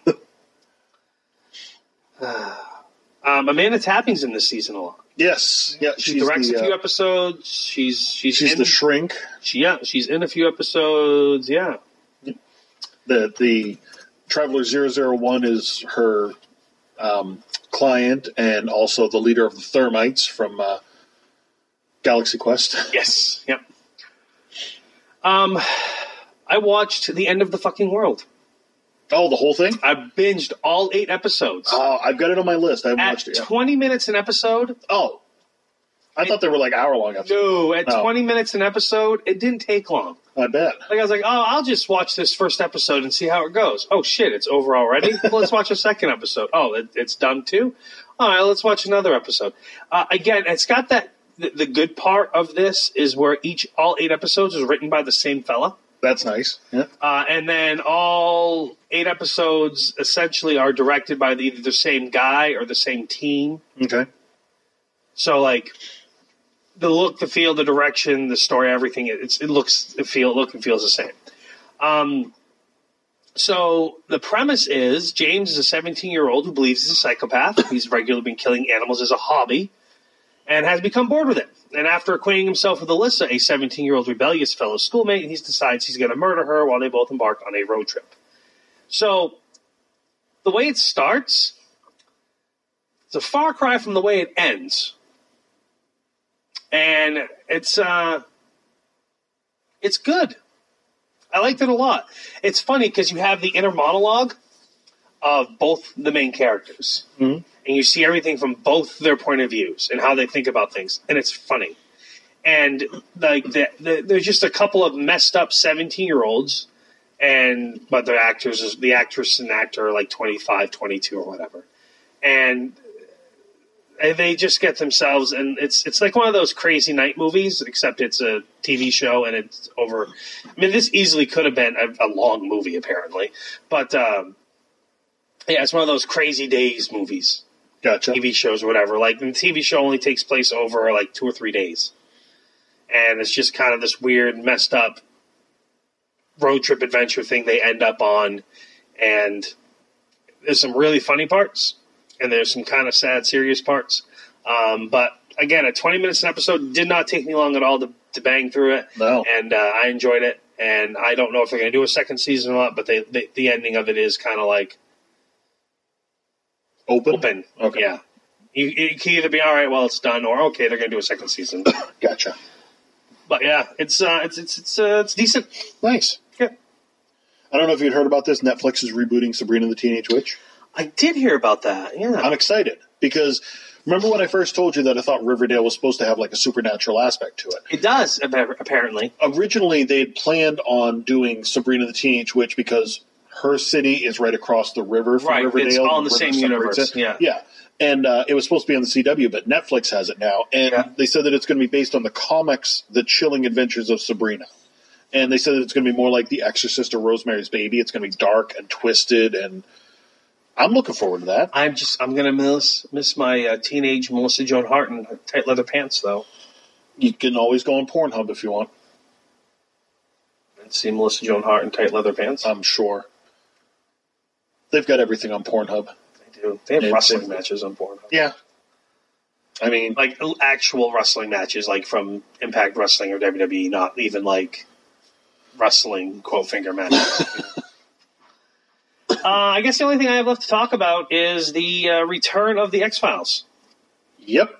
um, Amanda Tapping's in this season a lot. Yes. Yeah, she directs the, a few uh, episodes. She's she's she's in, the shrink. She, yeah, she's in a few episodes. Yeah. The the Traveler zero zero one is her um, client, and also the leader of the Thermites from uh, Galaxy Quest. Yes. Yep. Um, I watched The End of the Fucking World. Oh, the whole thing? I binged all eight episodes. Oh, I've got it on my list. I haven't At watched it yet. twenty minutes an episode. Oh. I it, thought they were like hour-long episodes. No, at oh. twenty minutes an episode, it didn't take long. I bet. Like I was like, oh, I'll just watch this first episode and see how it goes. Oh, shit, it's over already? Well, let's watch a second episode. Oh, it, it's done too? All right, let's watch another episode. Uh, again, it's got that, the, the good part of this is where each, all eight episodes is written by the same fella. That's nice. Yeah. Uh, and then all eight episodes essentially are directed by the, either the same guy or the same team. Okay. So, like, the look, the feel, the direction, the story, everything, it's, it looks, the feel, look and feels the same. Um, so the premise is James is a seventeen-year-old who believes he's a psychopath. He's regularly been killing animals as a hobby and has become bored with it. And after acquainting himself with Alyssa, a seventeen-year-old rebellious fellow schoolmate, he decides he's going to murder her while they both embark on a road trip. So the way it starts, it's a far cry from the way it ends. And it's uh, it's good. I liked it a lot. It's funny because you have the inner monologue of both the main characters. Mm-hmm. And you see everything from both their point of views and how they think about things. And it's funny. And like the, the, there's just a couple of messed up seventeen-year-olds, and but the actors, the actress and actor are like twenty-five, twenty-two or whatever. And they just get themselves, and it's it's like one of those crazy night movies, except it's a T V show and it's over. I mean, this easily could have been a, a long movie, apparently, but um, yeah, it's one of those crazy days movies. Gotcha. T V shows or whatever. Like the T V show only takes place over like two or three days, and it's just kind of this weird, messed up road trip adventure thing they end up on, and there's some really funny parts. And there's some kind of sad, serious parts. Um, but, again, at twenty minutes an episode, did not take me long at all to, to bang through it. No. And uh, I enjoyed it. And I don't know if they're going to do a second season or not, but they, they, the ending of it is kind of like... Open? Open, okay. Yeah. You, it can either be, all right, well, it's done, or, okay, they're going to do a second season. Gotcha. But, yeah, it's uh, it's it's it's, uh, it's decent. Nice. Yeah. I don't know if you'd heard about this. Netflix is rebooting Sabrina the Teenage Witch. I did hear about that, yeah. I'm excited because remember when I first told you that I thought Riverdale was supposed to have like a supernatural aspect to it? It does, apparently. Originally, they had planned on doing Sabrina the Teenage Witch because her city is right across the river from right, Riverdale. It's all in the same universe, it. yeah. Yeah, and uh, it was supposed to be on the C W, but Netflix has it now. And yeah. They said that it's going to be based on the comics, The Chilling Adventures of Sabrina. And they said that it's going to be more like The Exorcist or Rosemary's Baby. It's going to be dark and twisted and... I'm looking forward to that. I'm just I'm gonna miss miss my uh, teenage Melissa Joan Hart in tight leather pants though. You can always go on Pornhub if you want. And see Melissa Joan Hart in tight leather pants. I'm sure. They've got everything on Pornhub. They do. They have it's, wrestling matches on Pornhub. Yeah. I mean, like actual wrestling matches, like from Impact Wrestling or W W E, not even like wrestling quote finger matches. Uh, I guess the only thing I have left to talk about is the uh, return of the X-Files. Yep.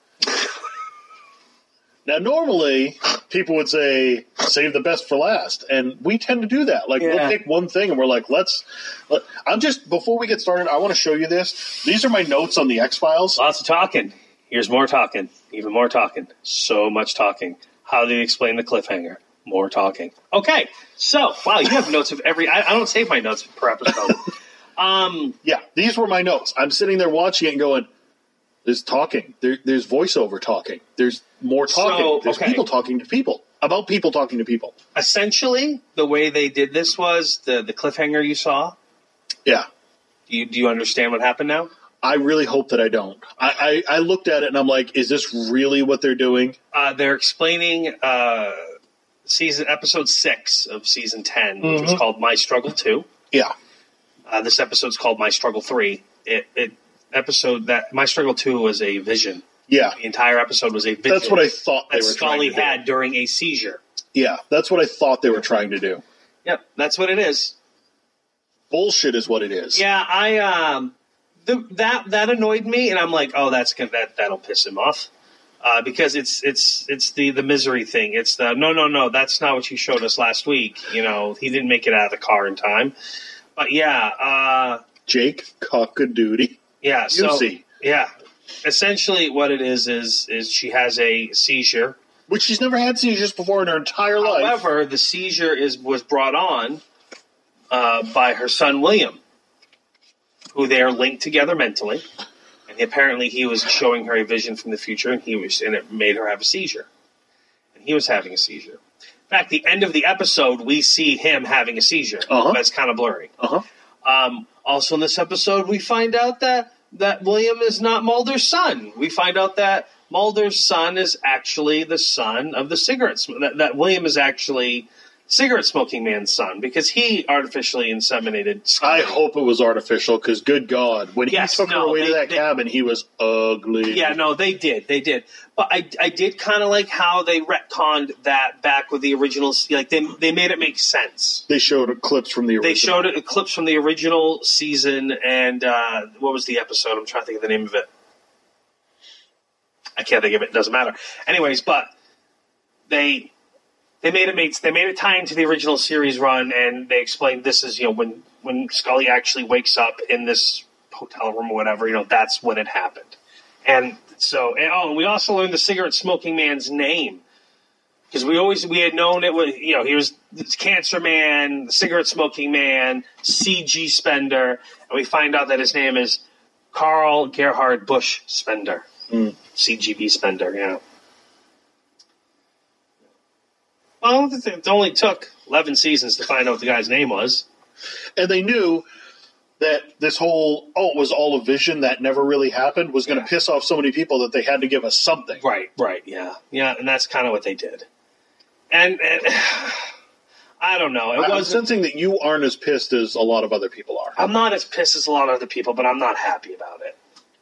Now, normally, people would say, save the best for last. And we tend to do that. Like, yeah. We'll pick one thing and we're like, let's... Let, I'm just... Before we get started, I want to show you this. These are my notes on the X-Files. Lots of talking. Here's more talking. Even more talking. So much talking. How do you explain the cliffhanger? More talking. Okay, so, wow, you have notes of every... I, I don't save my notes per episode. um, yeah, these were my notes. I'm sitting there watching it and going, there's talking. There, there's voiceover talking. There's more talking. So, there's okay. people talking to people. About people talking to people. Essentially, the way they did this was the, the cliffhanger you saw. Yeah. Do you, do you understand what happened now? I really hope that I don't. I, I, I looked at it and I'm like, is this really what they're doing? Uh, they're explaining... Uh, Season episode six of season ten, which mm-hmm. was called My Struggle Two. Yeah, uh, this episode's called My Struggle Three. It, it episode that My Struggle Two was a vision. Yeah, the entire episode was a vision. That's what I thought they that were Scully trying to had do. during a seizure. Yeah, that's what I thought they were trying to do. Yep, that's what it is. Bullshit is what it is. Yeah, I um, the, that that annoyed me, and I'm like, oh, that's gonna, that that'll piss him off. Uh, because it's it's it's the, the misery thing. It's the no no no. That's not what you showed us last week. You know, he didn't make it out of the car in time. But yeah, uh, Jake Cock-a-doodie. Yeah, so you see. yeah, essentially what it is is is she has a seizure. Which she's never had seizures before in her entire life. However, the seizure is was brought on uh, by her son William, who they are linked together mentally, and apparently he was showing her a vision from the future, and he was, and it made her have a seizure, and he was having a seizure. In fact, the end of the episode, we see him having a seizure. Uh-huh. That's kind of blurry. Uh-huh. Um, also, in this episode, we find out that that William is not Mulder's son. We find out that Mulder's son is actually the son of the cigarette sm- that, that William is actually cigarette smoking man's son because he artificially inseminated Scully. I hope it was artificial because, good God, when Yes, he took no, her away they- to that they- cabin, he was ugly. Yeah, no, they did, they did. But I, I did kind of like how they retconned that back with the original. Like they, they made it make sense. They showed clips from the original. They showed it, clips from the original season, and uh, what was the episode? I'm trying to think of the name of it. I can't think of it. It doesn't matter. Anyways, but they they made it make they made it tie into the original series run, and they explained this is you know when when Scully actually wakes up in this hotel room or whatever. You know that's when it happened, and so and oh, we also learned the cigarette smoking man's name. Because we always we had known it was you know he was the Cancer Man, the cigarette smoking man, C G Spender, and we find out that his name is Carl Gerhard Busch Spender, Mm. C G B Spender. Yeah. Well, it only took eleven seasons to find out what the guy's name was, And they knew that this whole, oh, it was all a vision that never really happened was going to Yeah. piss off so many people that they had to give us something. right? Right. Yeah. Yeah, and that's kind of what they did. And, and I don't know. It I'm wasn't. sensing that you aren't as pissed as a lot of other people are. I'm not as pissed as a lot of other people, but I'm not happy about it.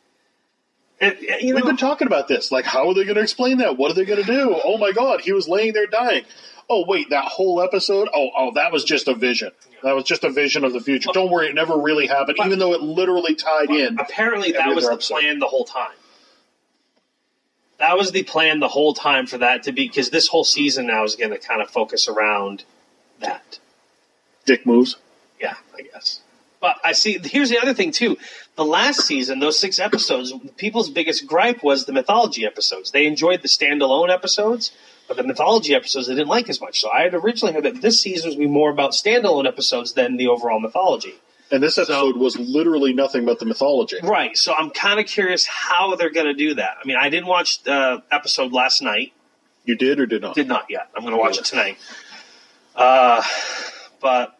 It, you know, We've been talking about this. Like, how are they going to explain that? What are they going to do? Oh, my God, he was laying there dying. Oh, wait, that whole episode? Oh, oh, that was just a vision. That was just a vision of the future. Don't worry, it never really happened, But- even though it literally tied in. apparently that every was other the episode. plan the whole time. That was the plan the whole time for that to be, because this whole season now is going to kind of focus around that. Dick moves. Yeah, I guess. But I see, here's the other thing, too. The last season, those six episodes, people's biggest gripe was the mythology episodes. They enjoyed the standalone episodes, but the mythology episodes they didn't like as much. So I had originally heard that this season was going to be more about standalone episodes than the overall mythology. And this episode was literally nothing but the mythology. Right, so I'm kind of curious how they're going to do that. I mean, I didn't watch the episode last night. You did or did not? Did not yet. I'm going to watch it tonight. Uh, but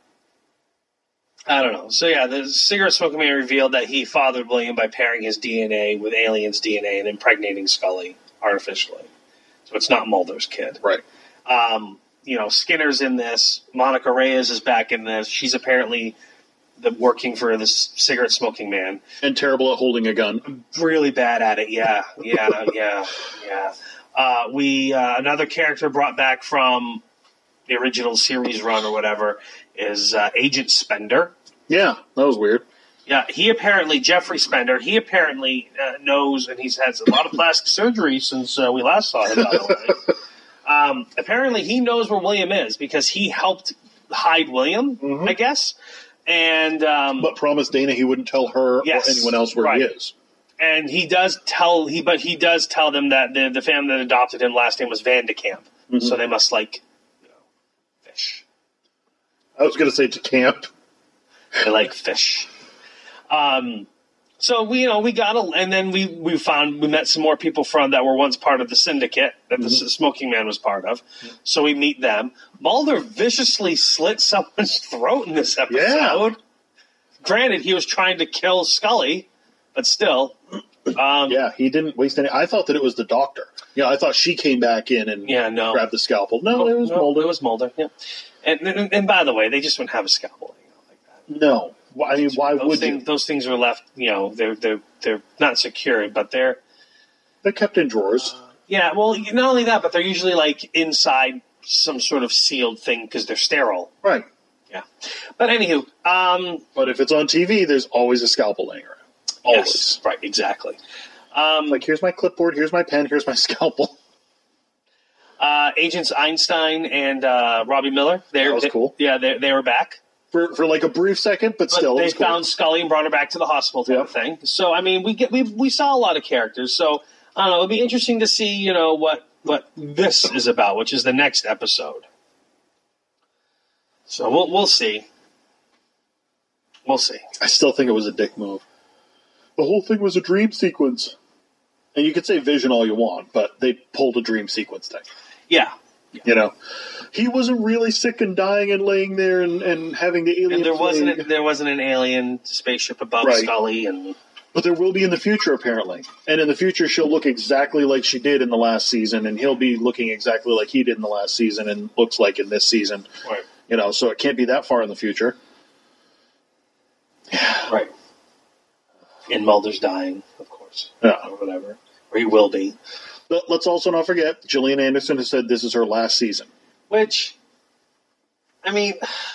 I don't know. So yeah, the cigarette smoking man revealed that he fathered William by pairing his D N A with aliens' D N A and impregnating Scully artificially. So it's not Mulder's kid. Right. Um, you know, Skinner's in this. Monica Reyes is back in this. She's apparently the, working for this cigarette smoking man. And terrible at holding a gun. Really bad at it. Yeah, yeah, yeah, yeah. Uh, we uh, another character brought back from the original series run or whatever is uh, Agent Spender. Yeah, that was weird. Yeah, he apparently, Jeffrey Spender, he apparently uh, knows, and he's had a lot of plastic surgery since uh, we last saw him, by the way. Um, apparently he knows where William is because he helped hide William, Mhm. I guess. And um, But promised Dana he wouldn't tell her Yes, or anyone else where right. he is. and he does tell he, but he does tell them that the the family that adopted him last name was Van de Kamp, Mhm. so they must like you know, fish. I was going to say to camp. They like fish. Um, so we, you know, we got a, and then we, we found, we met some more people from that were once part of the syndicate that the Mm-hmm. Smoking Man was part of. So we meet them. Mulder viciously slit someone's throat in this episode. Yeah. Granted, he was trying to kill Scully, but still. Um, Yeah, he didn't waste any. I thought that it was the doctor. Yeah, I thought she came back in and Yeah, no. grabbed the scalpel. No, it was no, Mulder. It was Mulder, yeah. And, and, and by the way, they just wouldn't have a scalpel. You know, like that. No. Why- I mean, why those would things, you? Those things are left, you know, they're, they're, they're not secured, but they're, They're kept in drawers. yeah, well, not only that, but they're usually like inside some sort of sealed thing because they're sterile. Right. Yeah. But anywho, um, But if it's on T V, there's always a scalpel laying around. Always. yes, right, exactly. Um, Like, here's my clipboard, here's my pen, here's my scalpel. uh, Agents Einstein and uh, Robbie Miller. They're, That was they- cool. Yeah, they, they were back. For for like a brief second, but, but still. They cool. found Scully and brought her back to the hospital type yep. of thing. So, I mean, we get we we saw a lot of characters. So, I don't know. It'd be interesting to see, you know, what, what this is about, which is the next episode. So, we'll we'll see. We'll see. I still think it was a dick move. The whole thing was a dream sequence. And you could say vision all you want, but they pulled a dream sequence thing. Yeah. yeah. You know, he wasn't really sick and dying and laying there and, and having the alien. And there plague. wasn't a, there wasn't an alien spaceship above right. Scully, and but there will be in the future apparently. And in the future, she'll look exactly like she did in the last season, and he'll be looking exactly like he did in the last season, and looks like in this season. Right. You know, so it can't be that far in the future. Yeah. Right. And Mulder's dying, of course. Yeah. Or whatever. Or he will be. But let's also not forget, Gillian Anderson has said this is her last season. Which, I mean...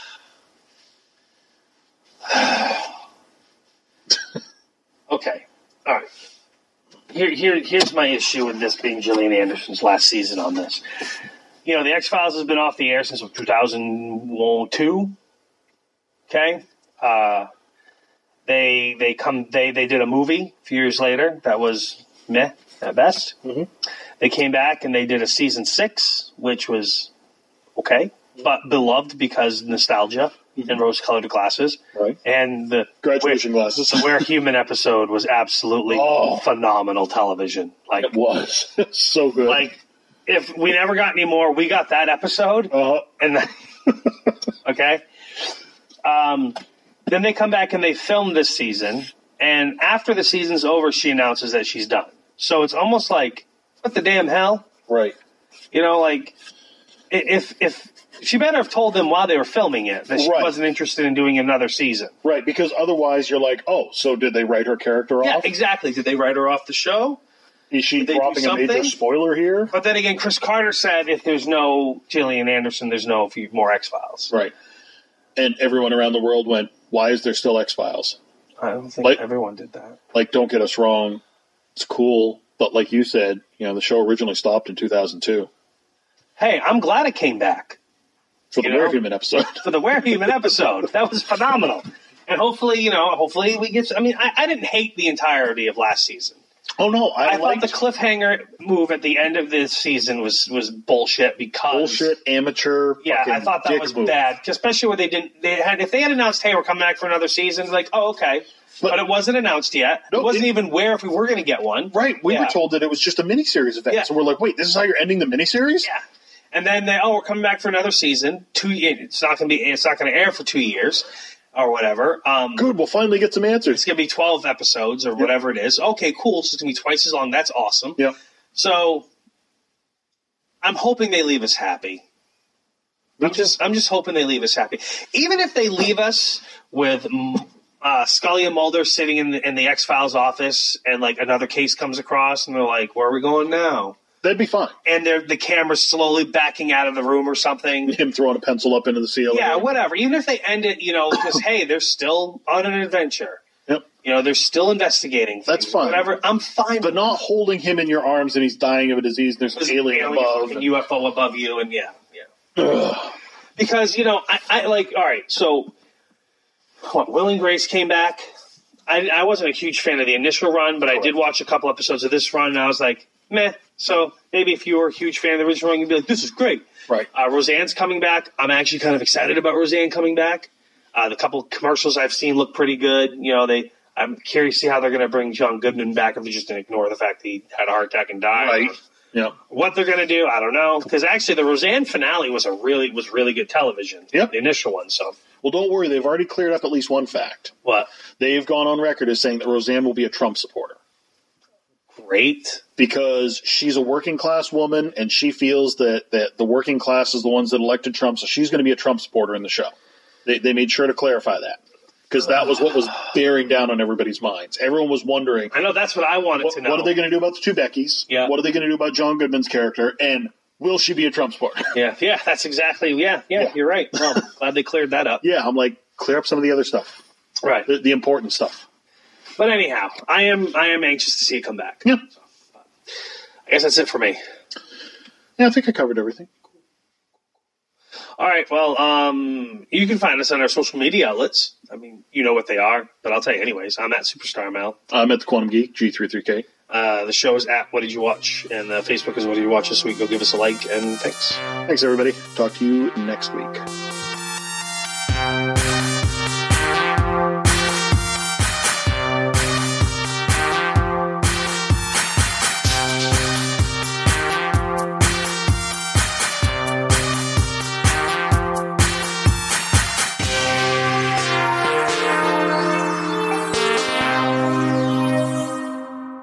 okay. All right. Here, here, here's my issue with this being Gillian Anderson's last season on this. You know, The X-Files has been off the air since two thousand two. Okay? Uh... They they come they, they did a movie a few years later that was meh at best. Mm-hmm. They came back and they did a season six, which was okay, but beloved because nostalgia mm-hmm. and rose-colored glasses. Right. And the graduation Where, glasses. The Where Human episode was absolutely oh, phenomenal television. Like it was so good. Like if we never got any more, we got that episode. Uh-huh. And then, okay. Um. Then they come back and they film this season, and after the season's over, she announces that she's done. So it's almost like, what the damn hell? Right. You know, like, if if she better have told them while they were filming it that she right. wasn't interested in doing another season. Right, because otherwise you're like, oh, so did they write her character off? Yeah, exactly. Did they write her off the show? Is she dropping a major spoiler here? But then again, Chris Carter said if there's no Gillian Anderson, there's no few more X-Files. Right. And everyone around the world went, why is there still X-Files? I don't think like, everyone did that. Like, don't get us wrong. It's cool. But like you said, you know, the show originally stopped in two thousand two. Hey, I'm glad it came back. For the Where Human episode. For the Where Human episode. That was phenomenal. And hopefully, you know, hopefully we get... I mean, I, I didn't hate the entirety of last season. Oh, no. I, I liked, thought the cliffhanger move at the end of this season was, was bullshit because... Bullshit, amateur, yeah, I thought that was move. bad. Especially when they didn't... They had If they had announced, hey, we're coming back for another season, like, oh, okay. But, but it wasn't announced yet. Nope, it wasn't it, even where if we were going to get one. Right. We yeah. were told that it was just a miniseries event. Yeah. So we're like, wait, this is how you're ending the miniseries? Yeah. And then they, oh, we're coming back for another season. Two. It's not going to be. It's not going to air for two years. Or whatever. Um, Good, we'll finally get some answers. It's going to be twelve episodes or yep. whatever it is. Okay, cool. So it's going to be twice as long. That's awesome. Yeah. So I'm hoping they leave us happy. I'm just, I'm just hoping they leave us happy. Even if they leave us with uh, Scully and Mulder sitting in the, in the X-Files office and like another case comes across and they're like, where are we going now? That'd be fine. And they're, the camera's slowly backing out of the room or something. Him throwing a pencil up into the ceiling. Yeah, whatever. Even if they end it, you know, because, hey, they're still on an adventure. Yep. You know, they're still investigating things. That's fine. Whatever. I'm fine. But not holding him in your arms and he's dying of a disease and there's an alien, alien above. And U F O above you and yeah, yeah. Because, you know, I, I like, all right, so what, Will and Grace came back. I, I wasn't a huge fan of the initial run, but Correct. I did watch a couple episodes of this run and I was like, meh. So maybe if you were a huge fan of the original, you'd be like, this is great. Right. Uh, Roseanne's coming back. I'm actually kind of excited about Roseanne coming back. Uh, the couple commercials I've seen look pretty good. You know, they. I'm curious to see how they're going to bring John Goodman back if they're just going to ignore the fact that he had a heart attack and died. Right. Yeah. What they're going to do, I don't know. Because actually, the Roseanne finale was a really was really good television. Yep. The initial one. So. Well, don't worry. They've already cleared up at least one fact. What? They've gone on record as saying that Roseanne will be a Trump supporter. Great. Because she's a working class woman and she feels that, that the working class is the ones that elected Trump, so she's going to be a Trump supporter in the show. They, they made sure to clarify that. Because that was what was bearing down on everybody's minds. Everyone was wondering. I know, that's what I wanted what, to know. What are they going to do about the two Beckys? Yeah. What are they going to do about John Goodman's character? And will she be a Trump supporter? Yeah, yeah, that's exactly, yeah, yeah, yeah. You're right. Well, glad they cleared that up. Yeah, I'm like, clear up some of the other stuff. Right. The, the important stuff. But anyhow, I am I am anxious to see it come back. Yeah. So, I guess that's it for me. Yeah, I think I covered everything. All All right, well, um, you can find us on our social media outlets. I mean, you know what they are, but I'll tell you anyways. I'm at Superstar Mel. I'm at the Quantum Geek, G thirty-three K. Uh, the show is at What Did You Watch? And uh, Facebook is What Did You Watch This Week. Go give us a like, and thanks. Thanks, everybody. Talk to you next week.